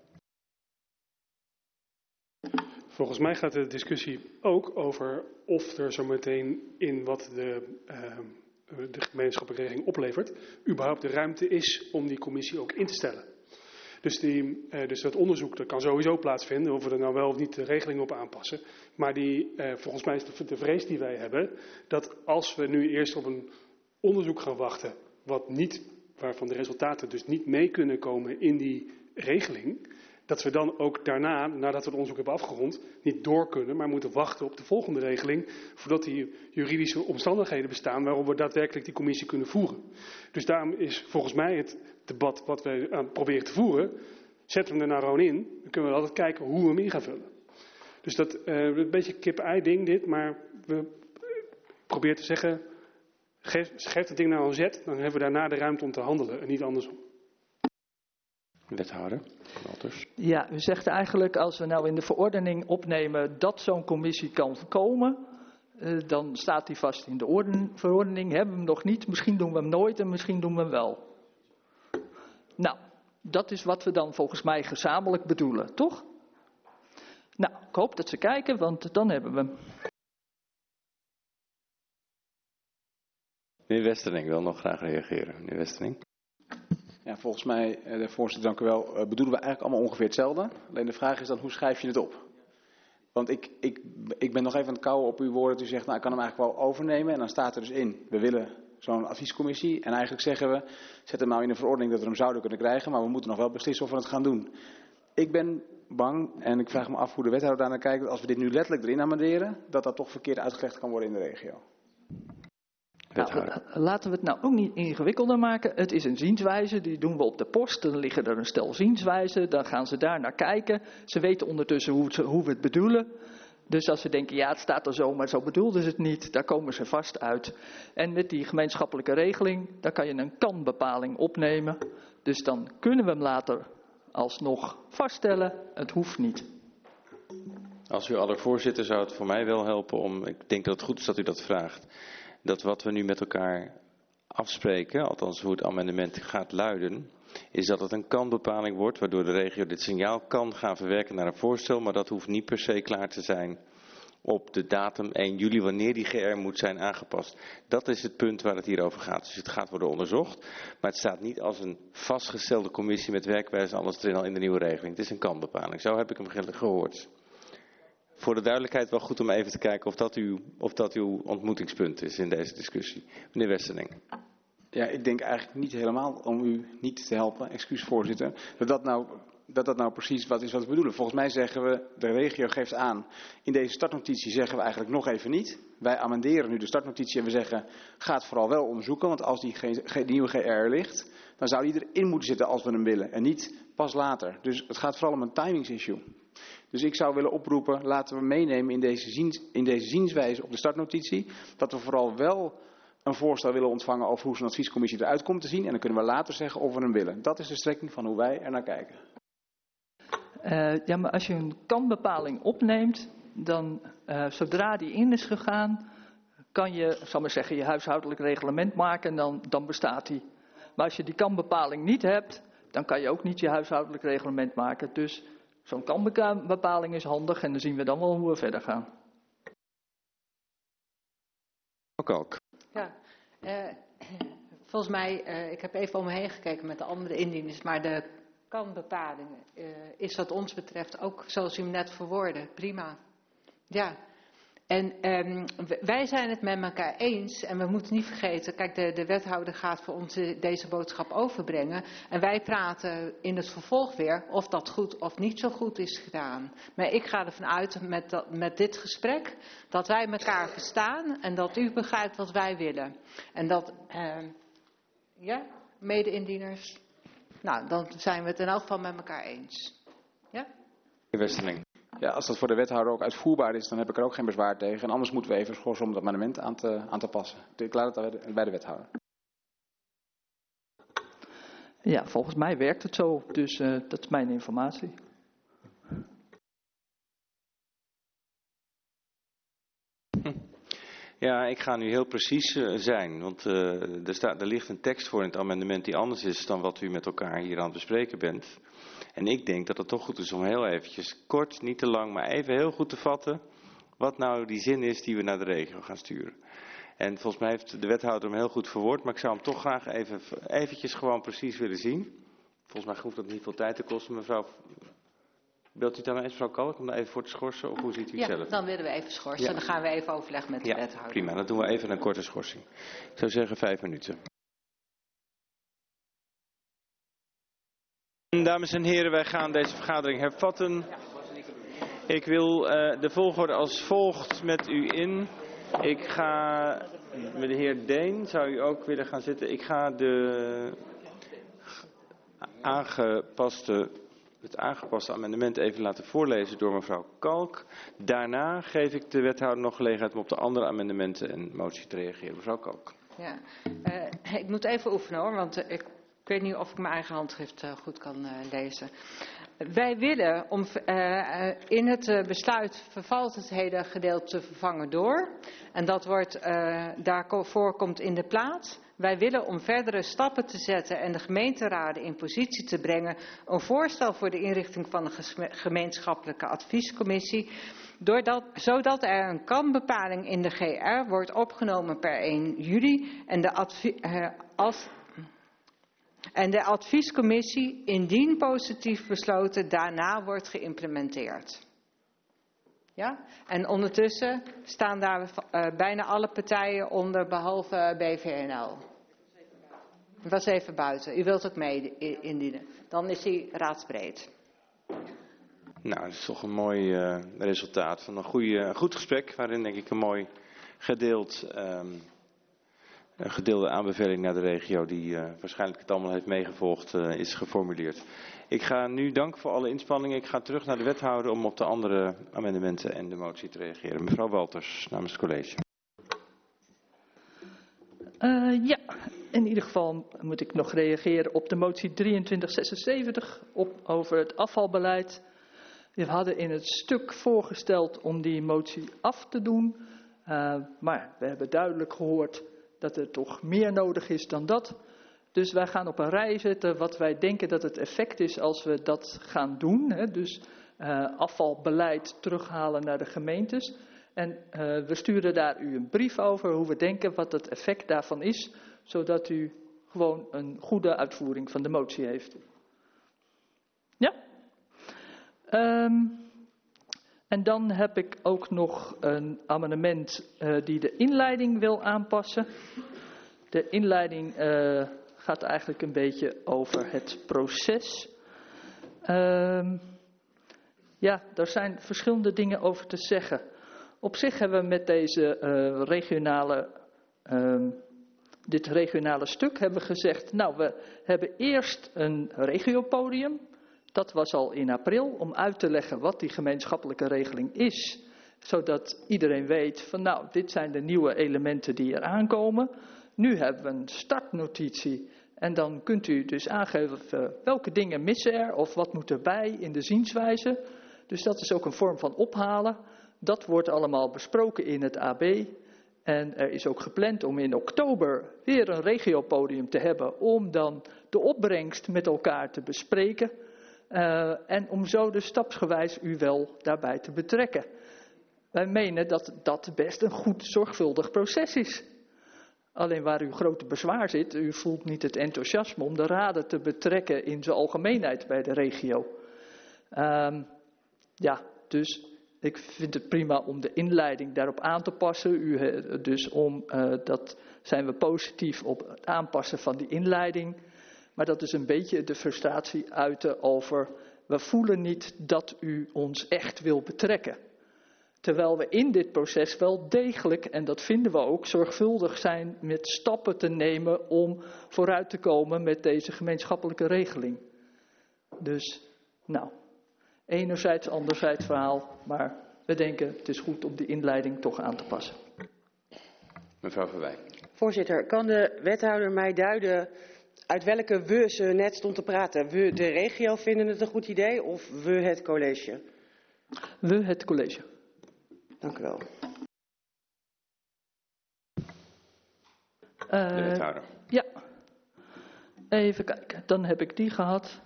Volgens mij gaat de discussie ook over of er zometeen in wat de, uh, de gemeenschappelijke regeling oplevert, überhaupt de ruimte is om die commissie ook in te stellen. Dus, die, uh, dus dat onderzoek dat kan sowieso plaatsvinden, of we er nou wel of niet de regeling op aanpassen. Maar die, uh, volgens mij is de, de vrees die wij hebben, dat als we nu eerst op een onderzoek gaan wachten, wat niet, waarvan de resultaten dus niet mee kunnen komen in die regeling, dat we dan ook daarna, nadat we het onderzoek hebben afgerond, niet door kunnen, maar moeten wachten op de volgende regeling, voordat die juridische omstandigheden bestaan waarop we daadwerkelijk die commissie kunnen voeren. Dus daarom is volgens mij het debat wat we aan proberen te voeren, zetten we hem er nou gewoon in, dan kunnen we altijd kijken hoe we hem in gaan vullen. Dus dat uh, een beetje kip-ei ding dit, maar we proberen te zeggen, geef, geef het ding nou een zet, dan hebben we daarna de ruimte om te handelen en niet andersom. Wethouder, Wolters. Ja, u zegt eigenlijk als we nou in de verordening opnemen dat zo'n commissie kan komen, uh, dan staat die vast in de orden, verordening. Hebben we hem nog niet, misschien doen we hem nooit en misschien doen we hem wel. Nou, dat is wat we dan volgens mij gezamenlijk bedoelen, toch? Nou, ik hoop dat ze kijken, want dan hebben we hem. Meneer Westerling wil nog graag reageren. Meneer Westerling. Ja, volgens mij, de voorzitter, dank u wel, bedoelen we eigenlijk allemaal ongeveer hetzelfde. Alleen de vraag is dan, hoe schrijf je het op? Want ik, ik, ik ben nog even aan het kouwen op uw woorden. Dat u zegt, nou, ik kan hem eigenlijk wel overnemen. En dan staat er dus in, we willen zo'n adviescommissie. En eigenlijk zeggen we, zet hem nou in een verordening dat we hem zouden kunnen krijgen. Maar we moeten nog wel beslissen of we het gaan doen. Ik ben bang, en ik vraag me af hoe de wethouder daar naar kijkt, dat als we dit nu letterlijk erin amenderen, dat dat toch verkeerd uitgelegd kan worden in de regio. Nou, laten we het nou ook niet ingewikkelder maken. Het is een zienswijze, die doen we op de post. Dan liggen er een stel zienswijzen, dan gaan ze daar naar kijken. Ze weten ondertussen hoe, ze, hoe we het bedoelen. Dus als ze denken, ja, het staat er zo, maar zo bedoelden ze het niet, daar komen ze vast uit. En met die gemeenschappelijke regeling, daar kan je een kan-bepaling opnemen. Dus dan kunnen we hem later alsnog vaststellen, het hoeft niet. Als u allervoorzitter zou het voor mij wel helpen om, ik denk dat het goed is dat u dat vraagt, dat wat we nu met elkaar afspreken, althans hoe het amendement gaat luiden, is dat het een kan-bepaling wordt, waardoor de regio dit signaal kan gaan verwerken naar een voorstel, maar dat hoeft niet per se klaar te zijn op de datum één juli, wanneer die G R moet zijn aangepast. Dat is het punt waar het hier over gaat. Dus het gaat worden onderzocht, maar het staat niet als een vastgestelde commissie met werkwijze en alles erin al in de nieuwe regeling. Het is een kan-bepaling. Zo heb ik hem gehoord. Voor de duidelijkheid wel goed om even te kijken of dat uw, of dat uw ontmoetingspunt is in deze discussie. Meneer Westerling. Ja, ik denk eigenlijk niet helemaal om u niet te helpen, excuus voorzitter, dat dat nou, dat dat nou precies wat is wat we bedoelen. Volgens mij zeggen we, de regio geeft aan, in deze startnotitie zeggen we eigenlijk nog even niet. Wij amenderen nu de startnotitie en we zeggen, ga het vooral wel onderzoeken, want als die, die nieuwe G R er ligt, dan zou die erin moeten zitten als we hem willen en niet pas later. Dus het gaat vooral om een timingsissue. Dus ik zou willen oproepen, laten we meenemen in deze, ziens, in deze zienswijze op de startnotitie, dat we vooral wel een voorstel willen ontvangen over hoe zo'n adviescommissie eruit komt te zien. En dan kunnen we later zeggen of we hem willen. Dat is de strekking van hoe wij er naar kijken. Uh, ja, maar als je een kan-bepaling opneemt, dan uh, zodra die in is gegaan, kan je, ik zal maar zeggen, je huishoudelijk reglement maken en dan, dan bestaat die. Maar als je die kan-bepaling niet hebt, dan kan je ook niet je huishoudelijk reglement maken. Dus zo'n kan-bepaling is handig en dan zien we dan wel hoe we verder gaan. Ook. Ja, uh, volgens mij, uh, ik heb even om me heen gekeken met de andere indieners, maar de kan-bepalingen uh, is wat ons betreft ook zoals u hem net verwoordde. Prima. Ja. En um, wij zijn het met elkaar eens en we moeten niet vergeten, kijk, de, de wethouder gaat voor ons deze boodschap overbrengen en wij praten in het vervolg weer of dat goed of niet zo goed is gedaan. Maar ik ga ervan uit met, dat, met dit gesprek dat wij elkaar verstaan en dat u begrijpt wat wij willen. En dat, uh, ja, mede-indieners, nou, dan zijn we het in elk geval met elkaar eens. Ja? Westerling. Ja, als dat voor de wethouder ook uitvoerbaar is, dan heb ik er ook geen bezwaar tegen. En anders moeten we even schorsen om dat amendement aan te, aan te passen. Ik laat het bij de wethouder. Ja, volgens mij werkt het zo. Dus uh, dat is mijn informatie. Ja, ik ga nu heel precies uh, zijn. Want uh, er, staat, er ligt een tekst voor in het amendement die anders is dan wat u met elkaar hier aan het bespreken bent. En ik denk dat het toch goed is om heel eventjes kort, niet te lang, maar even heel goed te vatten wat nou die zin is die we naar de regio gaan sturen. En volgens mij heeft de wethouder hem heel goed verwoord, maar ik zou hem toch graag even eventjes gewoon precies willen zien. Volgens mij hoeft dat niet veel tijd te kosten, mevrouw. Wilt u dan eens, mevrouw Kalk, om daar even voor te schorsen, of hoe ziet u het ja, zelf? Ja, dan willen we even schorsen. Ja. Dan gaan we even overleggen met de ja, wethouder. Prima, dan doen we even een korte schorsing. Ik zou zeggen vijf minuten. Dames en heren, wij gaan deze vergadering hervatten. Ik wil uh, de volgorde als volgt met u in. Ik ga, met de heer Deen, zou u ook willen gaan zitten. Ik ga de aangepaste, het aangepaste amendement even laten voorlezen door mevrouw Kalk. Daarna geef ik de wethouder nog gelegenheid om op de andere amendementen en motie te reageren. Mevrouw Kalk. Ja, uh, ik moet even oefenen hoor, want uh, ik... Ik weet niet of ik mijn eigen handschrift uh, goed kan uh, lezen. Wij willen om uh, in het uh, besluit vervalt het hele gedeelte vervangen door. En dat wordt, uh, daarvoor komt in de plaats. Wij willen om verdere stappen te zetten en de gemeenteraden in positie te brengen. Een voorstel voor de inrichting van een gemeenschappelijke adviescommissie. Doordat, zodat er een kanbepaling in de G R wordt opgenomen per één juli en de, advie, uh, als, en de adviescommissie, indien positief besloten, daarna wordt geïmplementeerd. Ja? En ondertussen staan daar uh, bijna alle partijen onder, behalve B V N L. Dat was even buiten. U wilt ook mee indienen. Dan is die raadsbreed. Nou, dat is toch een mooi uh, resultaat van een, goede, een goed gesprek, waarin denk ik een mooi gedeeld, um, een gedeelde aanbeveling naar de regio, die uh, waarschijnlijk het allemaal heeft meegevolgd, uh, is geformuleerd. Ik ga nu danken voor alle inspanningen. Ik ga terug naar de wethouder om op de andere amendementen en de motie te reageren. Mevrouw Walters, namens het college. Uh, ja, in ieder geval moet ik nog reageren op de motie drieëntwintig zesenzeventig op, over het afvalbeleid. We hadden in het stuk voorgesteld om die motie af te doen. Uh, maar we hebben duidelijk gehoord dat er toch meer nodig is dan dat. Dus wij gaan op een rij zetten wat wij denken dat het effect is als we dat gaan doen. Hè. Dus uh, afvalbeleid terughalen naar de gemeentes. En uh, we sturen daar u een brief over hoe we denken wat het effect daarvan is. Zodat u gewoon een goede uitvoering van de motie heeft. Ja? Um, en dan heb ik ook nog een amendement uh, die de inleiding wil aanpassen. De inleiding uh, gaat eigenlijk een beetje over het proces. Um, ja, daar zijn verschillende dingen over te zeggen. Op zich hebben we met deze uh, regionale, um, dit regionale stuk hebben we gezegd, nou, we hebben eerst een regiopodium. Dat was al in april, om uit te leggen wat die gemeenschappelijke regeling is. Zodat iedereen weet van, nou, dit zijn de nieuwe elementen die er aankomen. Nu hebben we een startnotitie en dan kunt u dus aangeven welke dingen missen er of wat moet erbij in de zienswijze. Dus dat is ook een vorm van ophalen. Dat wordt allemaal besproken in het A B. En er is ook gepland om in oktober weer een regiopodium te hebben om dan de opbrengst met elkaar te bespreken. Uh, en om zo dus stapsgewijs u wel daarbij te betrekken. Wij menen dat dat best een goed zorgvuldig proces is. Alleen waar uw grote bezwaar zit, u voelt niet het enthousiasme om de raden te betrekken in zijn algemeenheid bij de regio. Um, ja, dus ik vind het prima om de inleiding daarop aan te passen. U, dus om, uh, dat zijn we positief op het aanpassen van die inleiding. Maar dat is een beetje de frustratie uiten over, we voelen niet dat u ons echt wil betrekken. Terwijl we in dit proces wel degelijk, en dat vinden we ook, zorgvuldig zijn met stappen te nemen om vooruit te komen met deze gemeenschappelijke regeling. Dus, nou, enerzijds, anderzijds verhaal, maar we denken het is goed om die inleiding toch aan te passen. Mevrouw Verwij. Voorzitter, kan de wethouder mij duiden uit welke we ze net stond te praten? We, de regio, vinden het een goed idee of we, het college? We, het college. Dank u wel. Uh, de wethouder. Ja. Even kijken, dan heb ik die gehad.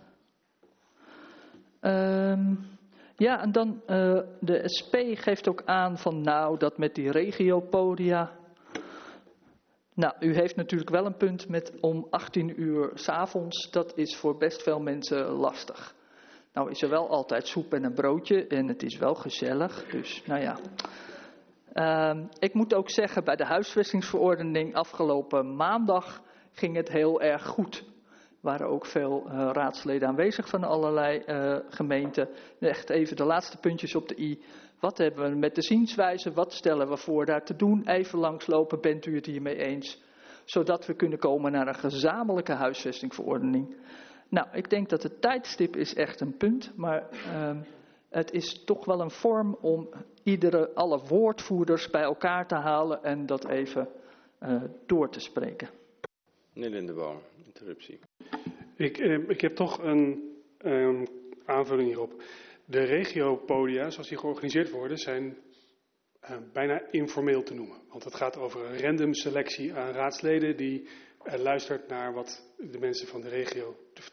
Um, ja, en dan uh, de S P geeft ook aan van nou, dat met die regiopodia. Nou, u heeft natuurlijk wel een punt met om achttien uur 's avonds. Dat is voor best veel mensen lastig. Nou is er wel altijd soep en een broodje en het is wel gezellig. Dus, nou ja. Uh, ik moet ook zeggen, bij de huisvestingsverordening afgelopen maandag ging het heel erg goed. Er waren ook veel uh, raadsleden aanwezig van allerlei uh, gemeenten. Echt even de laatste puntjes op de i. Wat hebben we met de zienswijze? Wat stellen we voor daar te doen? Even langslopen, bent u het hiermee eens? Zodat we kunnen komen naar een gezamenlijke huisvestingverordening. Nou, ik denk dat het tijdstip is echt een punt, maar uh, het is toch wel een vorm om iedere, alle woordvoerders bij elkaar te halen en dat even uh, door te spreken. Meneer Lindeboom, interruptie. Ik, eh, ik heb toch een um, aanvulling hierop. De regiopodia, zoals die georganiseerd worden, zijn uh, bijna informeel te noemen. Want het gaat over een random selectie aan raadsleden die uh, luistert naar wat de mensen van de regio te vertellen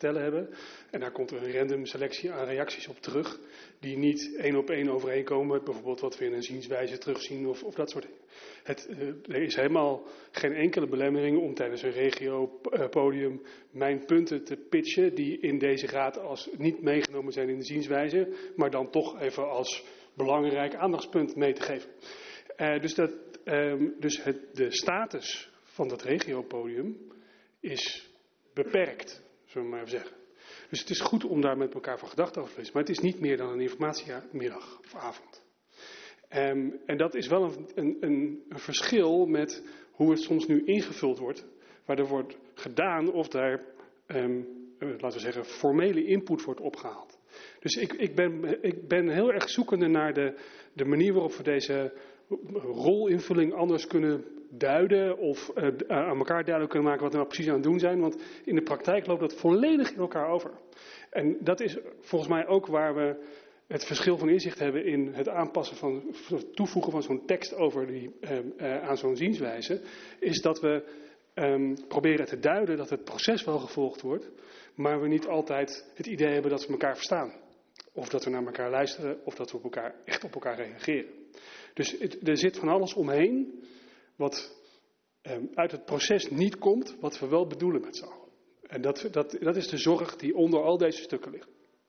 vertellen hebben. En daar komt er een random selectie aan reacties op terug, die niet één op één overeenkomen met bijvoorbeeld wat we in een zienswijze terugzien of, of dat soort dingen. Het, uh, er is helemaal geen enkele belemmering om tijdens een regiopodium mijn punten te pitchen die in deze raad als niet meegenomen zijn in de zienswijze, maar dan toch even als belangrijk aandachtspunt mee te geven. Uh, dus dat, um, dus het, de status van dat regiopodium is beperkt, zullen we maar even zeggen. Dus het is goed om daar met elkaar van gedachten over te wisselen, maar het is niet meer dan een informatiemiddag of avond. Um, en dat is wel een, een, een, een verschil met hoe het soms nu ingevuld wordt, waar er wordt gedaan of daar, um, laten we zeggen, formele input wordt opgehaald. Dus ik, ik, ben, ik ben heel erg zoekende naar de, de manier waarop we deze rolinvulling anders kunnen duiden of uh, aan elkaar duidelijk kunnen maken wat we nou precies aan het doen zijn. Want in de praktijk loopt dat volledig in elkaar over. En dat is volgens mij ook waar we het verschil van inzicht hebben in het aanpassen van, het toevoegen van zo'n tekst over die, uh, uh, aan zo'n zienswijze, is dat we um, proberen te duiden dat het proces wel gevolgd wordt, maar we niet altijd het idee hebben dat we elkaar verstaan. Of dat we naar elkaar luisteren, of dat we op elkaar, echt op elkaar reageren. Dus het, er zit van alles omheen wat um, uit het proces niet komt, wat we wel bedoelen met z'n allen. En dat, dat, dat is de zorg die onder al deze stukken ligt.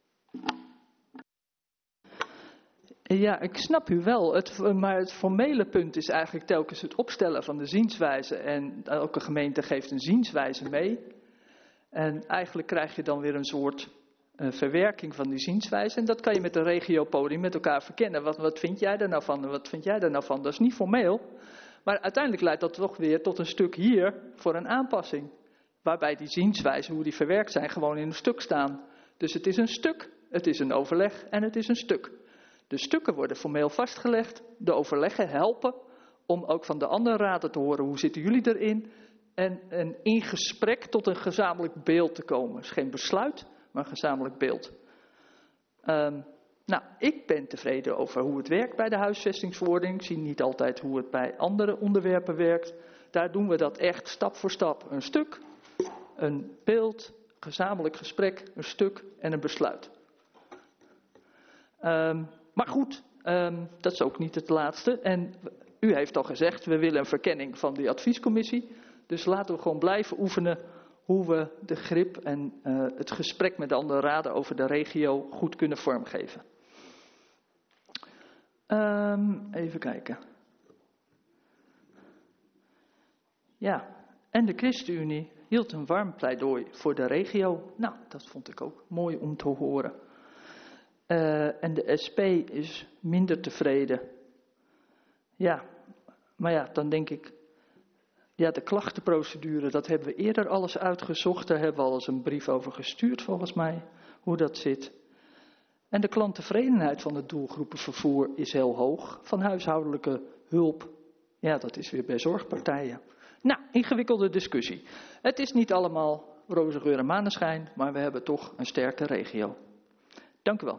Ja, ik snap u wel. Het, maar het formele punt is eigenlijk telkens het opstellen van de zienswijze. En elke gemeente geeft een zienswijze mee. En eigenlijk krijg je dan weer een soort uh, verwerking van die zienswijze. En dat kan je met een regiopodium met elkaar verkennen. Wat, wat vind jij daar nou van en wat vind jij daar nou van? Dat is niet formeel. Maar uiteindelijk leidt dat toch weer tot een stuk hier voor een aanpassing. Waarbij die zienswijzen, hoe die verwerkt zijn, gewoon in een stuk staan. Dus het is een stuk, het is een overleg en het is een stuk. De stukken worden formeel vastgelegd. De overleggen helpen om ook van de andere raden te horen hoe zitten jullie erin. En, en in gesprek tot een gezamenlijk beeld te komen. Het is geen besluit, maar een gezamenlijk beeld. Um, nou, ik ben tevreden over hoe het werkt bij de huisvestingsverordening. Ik zie niet altijd hoe het bij andere onderwerpen werkt. Daar doen we dat echt stap voor stap. Een stuk, een beeld, gezamenlijk gesprek, een stuk en een besluit. Um, maar goed, um, dat is ook niet het laatste. En u heeft al gezegd, we willen een verkenning van die adviescommissie. Dus laten we gewoon blijven oefenen hoe we de grip en uh, het gesprek met de andere raden over de regio goed kunnen vormgeven. Um, even kijken. Ja, en de ChristenUnie hield een warm pleidooi voor de regio. Nou, dat vond ik ook mooi om te horen. Uh, en de S P is minder tevreden. Ja, maar ja, dan denk ik, ja, de klachtenprocedure, dat hebben we eerder alles uitgezocht. Daar hebben we al eens een brief over gestuurd, volgens mij, hoe dat zit. En de klanttevredenheid van het doelgroepenvervoer is heel hoog. Van huishoudelijke hulp, ja, dat is weer bij zorgpartijen. Nou, ingewikkelde discussie. Het is niet allemaal roze geur en maneschijn, maar we hebben toch een sterke regio. Dank u wel.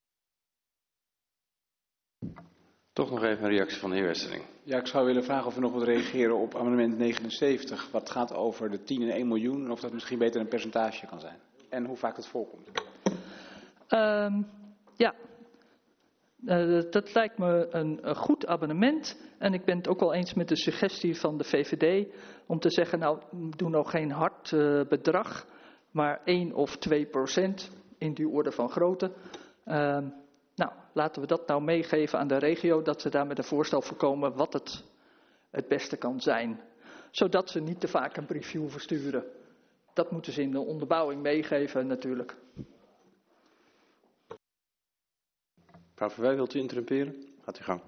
Toch nog even een reactie van de heer Westerling. Ja, ik zou willen vragen of u nog wilt reageren op amendement negenenzeventig. Wat gaat over de tien en één miljoen en of dat misschien beter een percentage kan zijn. En hoe vaak het voorkomt. Um, ja, uh, dat lijkt me een, een goed abonnement. En ik ben het ook wel eens met de suggestie van de V V D om te zeggen, nou, doe nou geen hard uh, bedrag, maar één of twee procent in die orde van grootte. Uh, nou, laten we dat nou meegeven aan de regio, dat ze daar met een voorstel voor komen wat het het beste kan zijn. Zodat ze niet te vaak een briefje hoeven sturen. Dat moeten ze in de onderbouwing meegeven natuurlijk. Mevrouw Verwij, wilt u interrumperen? Gaat u gang.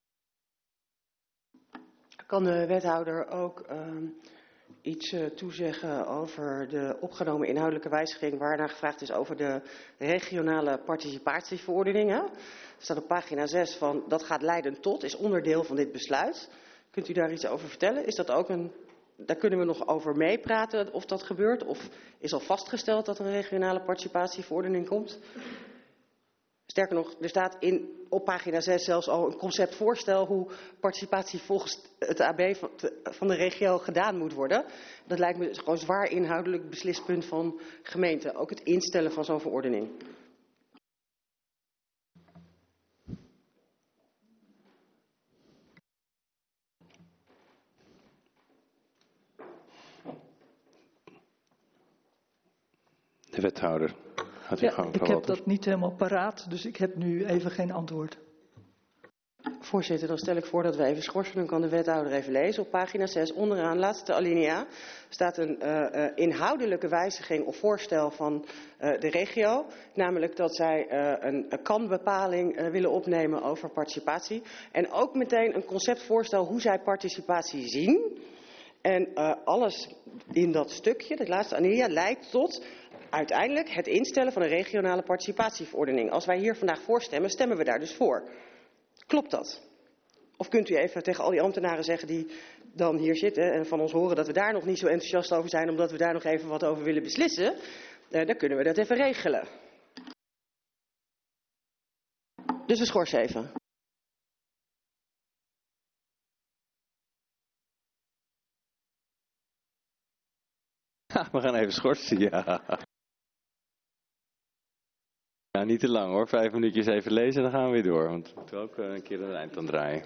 Kan de wethouder ook um, iets uh, toezeggen over de opgenomen inhoudelijke wijziging waarnaar gevraagd is over de regionale participatieverordeningen? Er staat op pagina zes van dat gaat leiden tot, is onderdeel van dit besluit. Kunt u daar iets over vertellen? Is dat ook een, daar kunnen we nog over meepraten of dat gebeurt? Of is al vastgesteld dat er een regionale participatieverordening komt? Sterker nog, er staat in, op pagina zes zelfs al een conceptvoorstel hoe participatie volgens het A B van de, van de regio gedaan moet worden. Dat lijkt me gewoon zwaar inhoudelijk beslispunt van gemeenten. Ook het instellen van zo'n verordening. De wethouder. Had u Ja, gewoon ik heb dat niet helemaal paraat, dus ik heb nu even geen antwoord. Voorzitter, dan stel ik voor dat we even schorsen. Dan kan de wethouder even lezen. Op pagina zes onderaan, laatste alinea, staat een uh, uh, inhoudelijke wijziging of voorstel van uh, de regio. Namelijk dat zij uh, een, een kan-bepaling uh, willen opnemen over participatie. En ook meteen een conceptvoorstel hoe zij participatie zien. En uh, alles in dat stukje, dat laatste alinea, leidt tot uiteindelijk het instellen van een regionale participatieverordening. Als wij hier vandaag voor stemmen, stemmen we daar dus voor. Klopt dat? Of kunt u even tegen al die ambtenaren zeggen die dan hier zitten en van ons horen dat we daar nog niet zo enthousiast over zijn, omdat we daar nog even wat over willen beslissen, uh, dan kunnen we dat even regelen. Dus we schorsen even. We gaan even schorsen, ja. Nou, niet te lang hoor. Vijf minuutjes even lezen en dan gaan we weer door. Want we moeten ook een keer een eind aan draaien.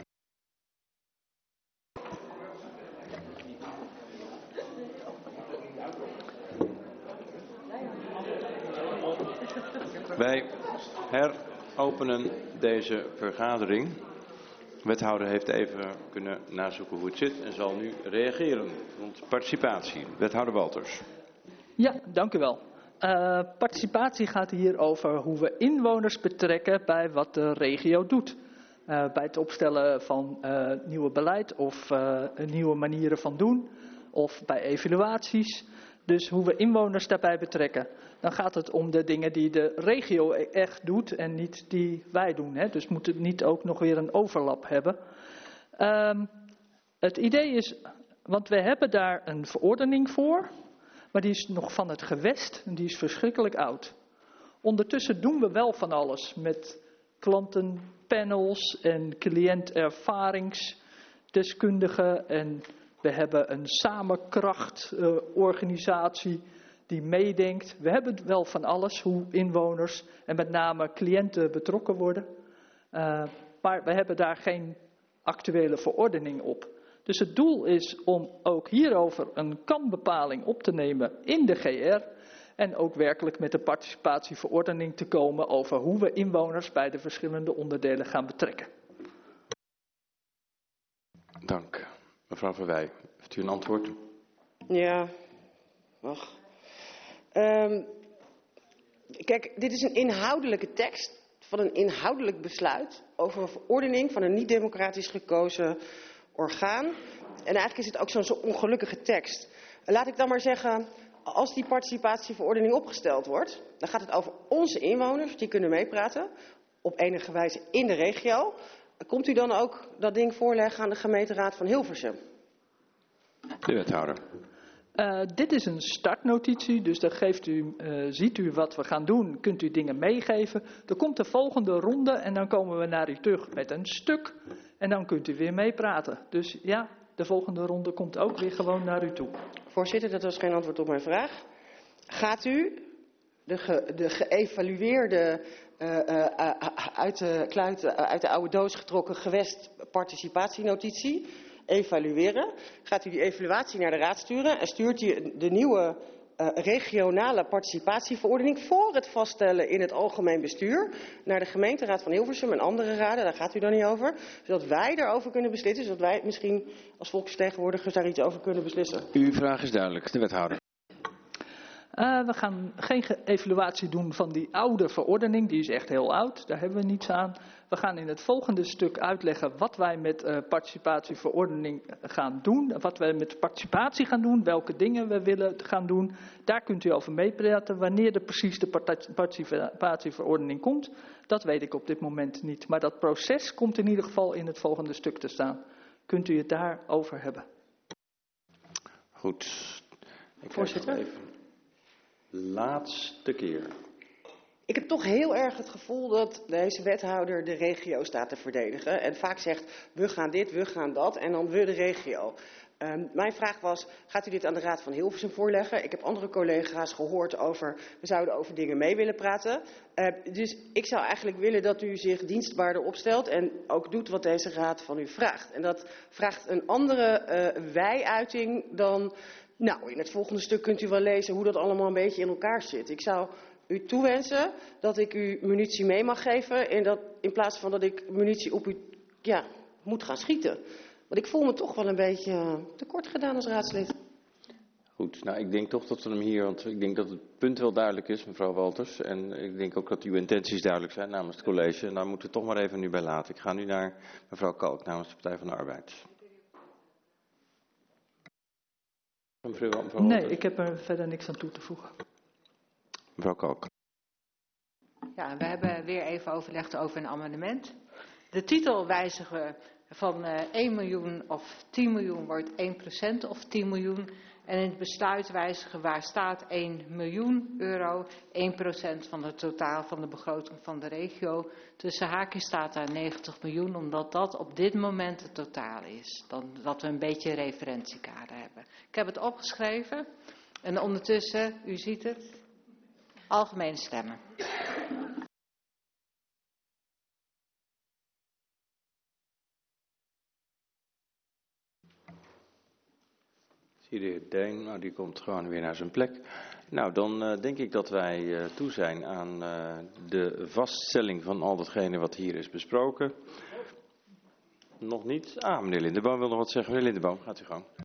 Wij heropenen deze vergadering. De wethouder heeft even kunnen nazoeken hoe het zit en zal nu reageren rond participatie. Wethouder Walters. Ja, dank u wel. Uh, participatie gaat hier over hoe we inwoners betrekken bij wat de regio doet. Uh, bij het opstellen van uh, nieuwe beleid of uh, nieuwe manieren van doen of bij evaluaties. Dus hoe we inwoners daarbij betrekken. Dan gaat het om de dingen die de regio echt doet en niet die wij doen. Hè? Dus moet het niet ook nog weer een overlap hebben. Um, het idee is, want we hebben daar een verordening voor. Maar die is nog van het gewest en die is verschrikkelijk oud. Ondertussen doen we wel van alles met klantenpanels en cliëntervaringsdeskundigen. En we hebben een samenkrachtorganisatie die meedenkt. We hebben wel van alles hoe inwoners en met name cliënten betrokken worden. Uh, maar we hebben daar geen actuele verordening op. Dus het doel is om ook hierover een kan-bepaling op te nemen in de G R. En ook werkelijk met de participatieverordening te komen over hoe we inwoners bij de verschillende onderdelen gaan betrekken. Dank. Mevrouw Verwij, heeft u een antwoord? Ja, wacht. Um, kijk, dit is een inhoudelijke tekst van een inhoudelijk besluit over een verordening van een niet-democratisch gekozen orgaan. En eigenlijk is het ook zo'n zo ongelukkige tekst. Laat ik dan maar zeggen, als die participatieverordening opgesteld wordt, dan gaat het over onze inwoners, die kunnen meepraten, op enige wijze in de regio. Komt u dan ook dat ding voorleggen aan de gemeenteraad van Hilversum? De wethouder. Uh, dit is een startnotitie, dus dan geeft u, uh, ziet u wat we gaan doen, kunt u dingen meegeven. Er komt de volgende ronde en dan komen we naar u terug met een stuk en dan kunt u weer meepraten. Dus ja, de volgende ronde komt ook weer gewoon naar u toe. Voorzitter, dat was geen antwoord op mijn vraag. Gaat u de, ge, de geëvalueerde, uh, uh, uh, uit, de kluit, uh, uit de oude doos getrokken gewest participatienotitie evalueren? Gaat u die evaluatie naar de raad sturen en stuurt u de nieuwe uh, regionale participatieverordening voor het vaststellen in het algemeen bestuur naar de gemeenteraad van Hilversum en andere raden, daar gaat u dan niet over, zodat wij daarover kunnen beslissen, zodat wij misschien als volksvertegenwoordigers daar iets over kunnen beslissen? Uw vraag is duidelijk, de wethouder. Uh, we gaan geen evaluatie doen van die oude verordening, die is echt heel oud, daar hebben we niets aan. We gaan in het volgende stuk uitleggen wat wij met uh, participatieverordening gaan doen, wat wij met participatie gaan doen, welke dingen we willen gaan doen. Daar kunt u over meepraten. Wanneer er precies de participatieverordening komt, dat weet ik op dit moment niet. Maar dat proces komt in ieder geval in het volgende stuk te staan. Kunt u het daarover hebben? Goed. Ik Voorzitter. even. Laatste keer. Ik heb toch heel erg het gevoel dat deze wethouder de regio staat te verdedigen. En vaak zegt, we gaan dit, we gaan dat. En dan we de regio. Um, mijn vraag was, gaat u dit aan de Raad van Hilversum voorleggen? Ik heb andere collega's gehoord over, we zouden over dingen mee willen praten. Uh, dus ik zou eigenlijk willen dat u zich dienstbaarder opstelt en ook doet wat deze Raad van u vraagt. En dat vraagt een andere uh, wij-uiting dan, nou, in het volgende stuk kunt u wel lezen hoe dat allemaal een beetje in elkaar zit. Ik zou u toewensen dat ik u munitie mee mag geven en dat, in plaats van dat ik munitie op u ja, moet gaan schieten. Want ik voel me toch wel een beetje tekort gedaan als raadslid. Goed, nou ik denk toch dat we hem hier, want ik denk dat het punt wel duidelijk is, mevrouw Walters. En ik denk ook dat uw intenties duidelijk zijn namens het college. En daar moeten we het toch maar even nu bij laten. Ik ga nu naar mevrouw Kalk namens de Partij van de Arbeid. Mevrouw, mevrouw nee, ik heb er verder niks aan toe te voegen. Mevrouw Kalk. Ja, we hebben weer even overlegd over een amendement. De titel wijzigen van uh, één miljoen of tien miljoen wordt één procent of tien miljoen. En in het besluit wijzigen waar staat één miljoen euro, één procent van het totaal van de begroting van de regio. Tussen haakjes staat daar negentig miljoen, omdat dat op dit moment het totaal is. Dan, dat we een beetje een referentiekader hebben. Ik heb het opgeschreven en ondertussen, u ziet het, algemene stemmen. Zie de heer Deen, nou die komt gewoon weer naar zijn plek. Nou, dan uh, denk ik dat wij uh, toe zijn aan uh, de vaststelling van al datgene wat hier is besproken. Nog niet? Ah, meneer Lindeboom wil nog wat zeggen. Meneer Lindeboom, gaat u gang.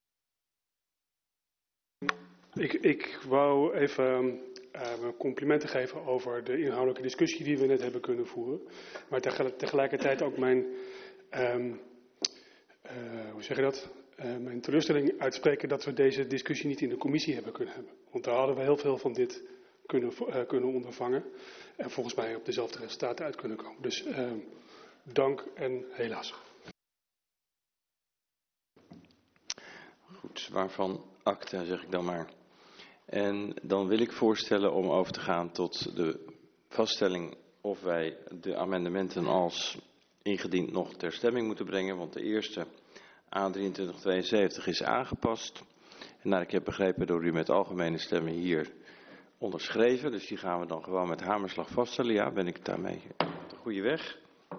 Ik, ik wou even uh, complimenten geven over de inhoudelijke discussie die we net hebben kunnen voeren. Maar tegelijkertijd ook mijn, um, uh, hoe zeg je dat? Uh, mijn teleurstelling uitspreken dat we deze discussie niet in de commissie hebben kunnen hebben. Want daar hadden we heel veel van dit kunnen, uh, kunnen ondervangen. En volgens mij op dezelfde resultaten uit kunnen komen. Dus uh, dank en helaas. Goed, waarvan akte zeg ik dan maar. En dan wil ik voorstellen om over te gaan tot de vaststelling of wij de amendementen als ingediend nog ter stemming moeten brengen. Want de eerste A drieëntwintig tweeënzeventig is aangepast. En naar ik heb begrepen door u met algemene stemmen hier onderschreven. Dus die gaan we dan gewoon met hamerslag vaststellen. Ja, ben ik daarmee op de goede weg.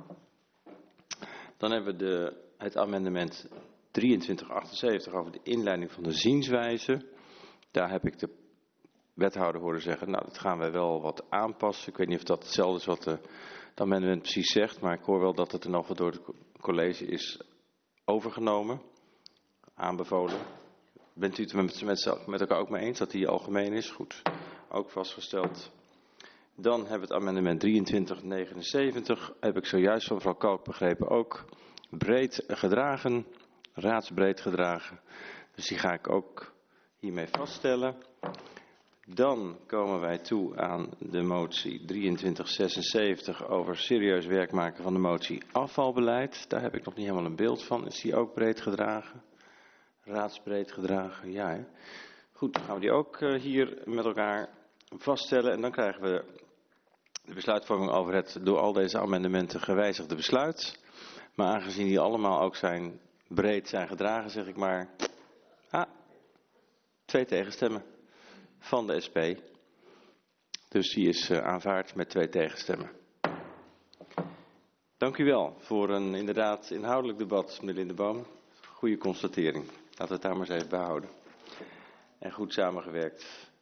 Dan hebben we de, het amendement drieëntwintig achtenzeventig over de inleiding van de zienswijze. Daar heb ik de wethouder horen zeggen, nou dat gaan wij wel wat aanpassen. Ik weet niet of dat hetzelfde is wat de, het amendement precies zegt. Maar ik hoor wel dat het er nog door het college is overgenomen, aanbevolen. Bent u het met, met, met elkaar ook mee eens dat die algemeen is? Goed, ook vastgesteld. Dan hebben we het amendement drieëntwintig negenenzeventig, heb ik zojuist van mevrouw Kalk begrepen, ook breed gedragen, raadsbreed gedragen. Dus die ga ik ook hiermee vaststellen. Dan komen wij toe aan de motie drieëntwintig zesenzeventig over serieus werk maken van de motie afvalbeleid. Daar heb ik nog niet helemaal een beeld van. Is die ook breed gedragen? Raadsbreed gedragen? Ja, hè? Goed, dan gaan we die ook uh, hier met elkaar vaststellen. En dan krijgen we de besluitvorming over het door al deze amendementen gewijzigde besluit. Maar aangezien die allemaal ook zijn breed zijn gedragen, zeg ik maar, ah, twee tegenstemmen van de S P. Dus die is uh, aanvaard met twee tegenstemmen. Dank u wel voor een inderdaad inhoudelijk debat, meneer Lindeboom. Goede constatering. Laten we het daar maar eens even bij houden. En goed samengewerkt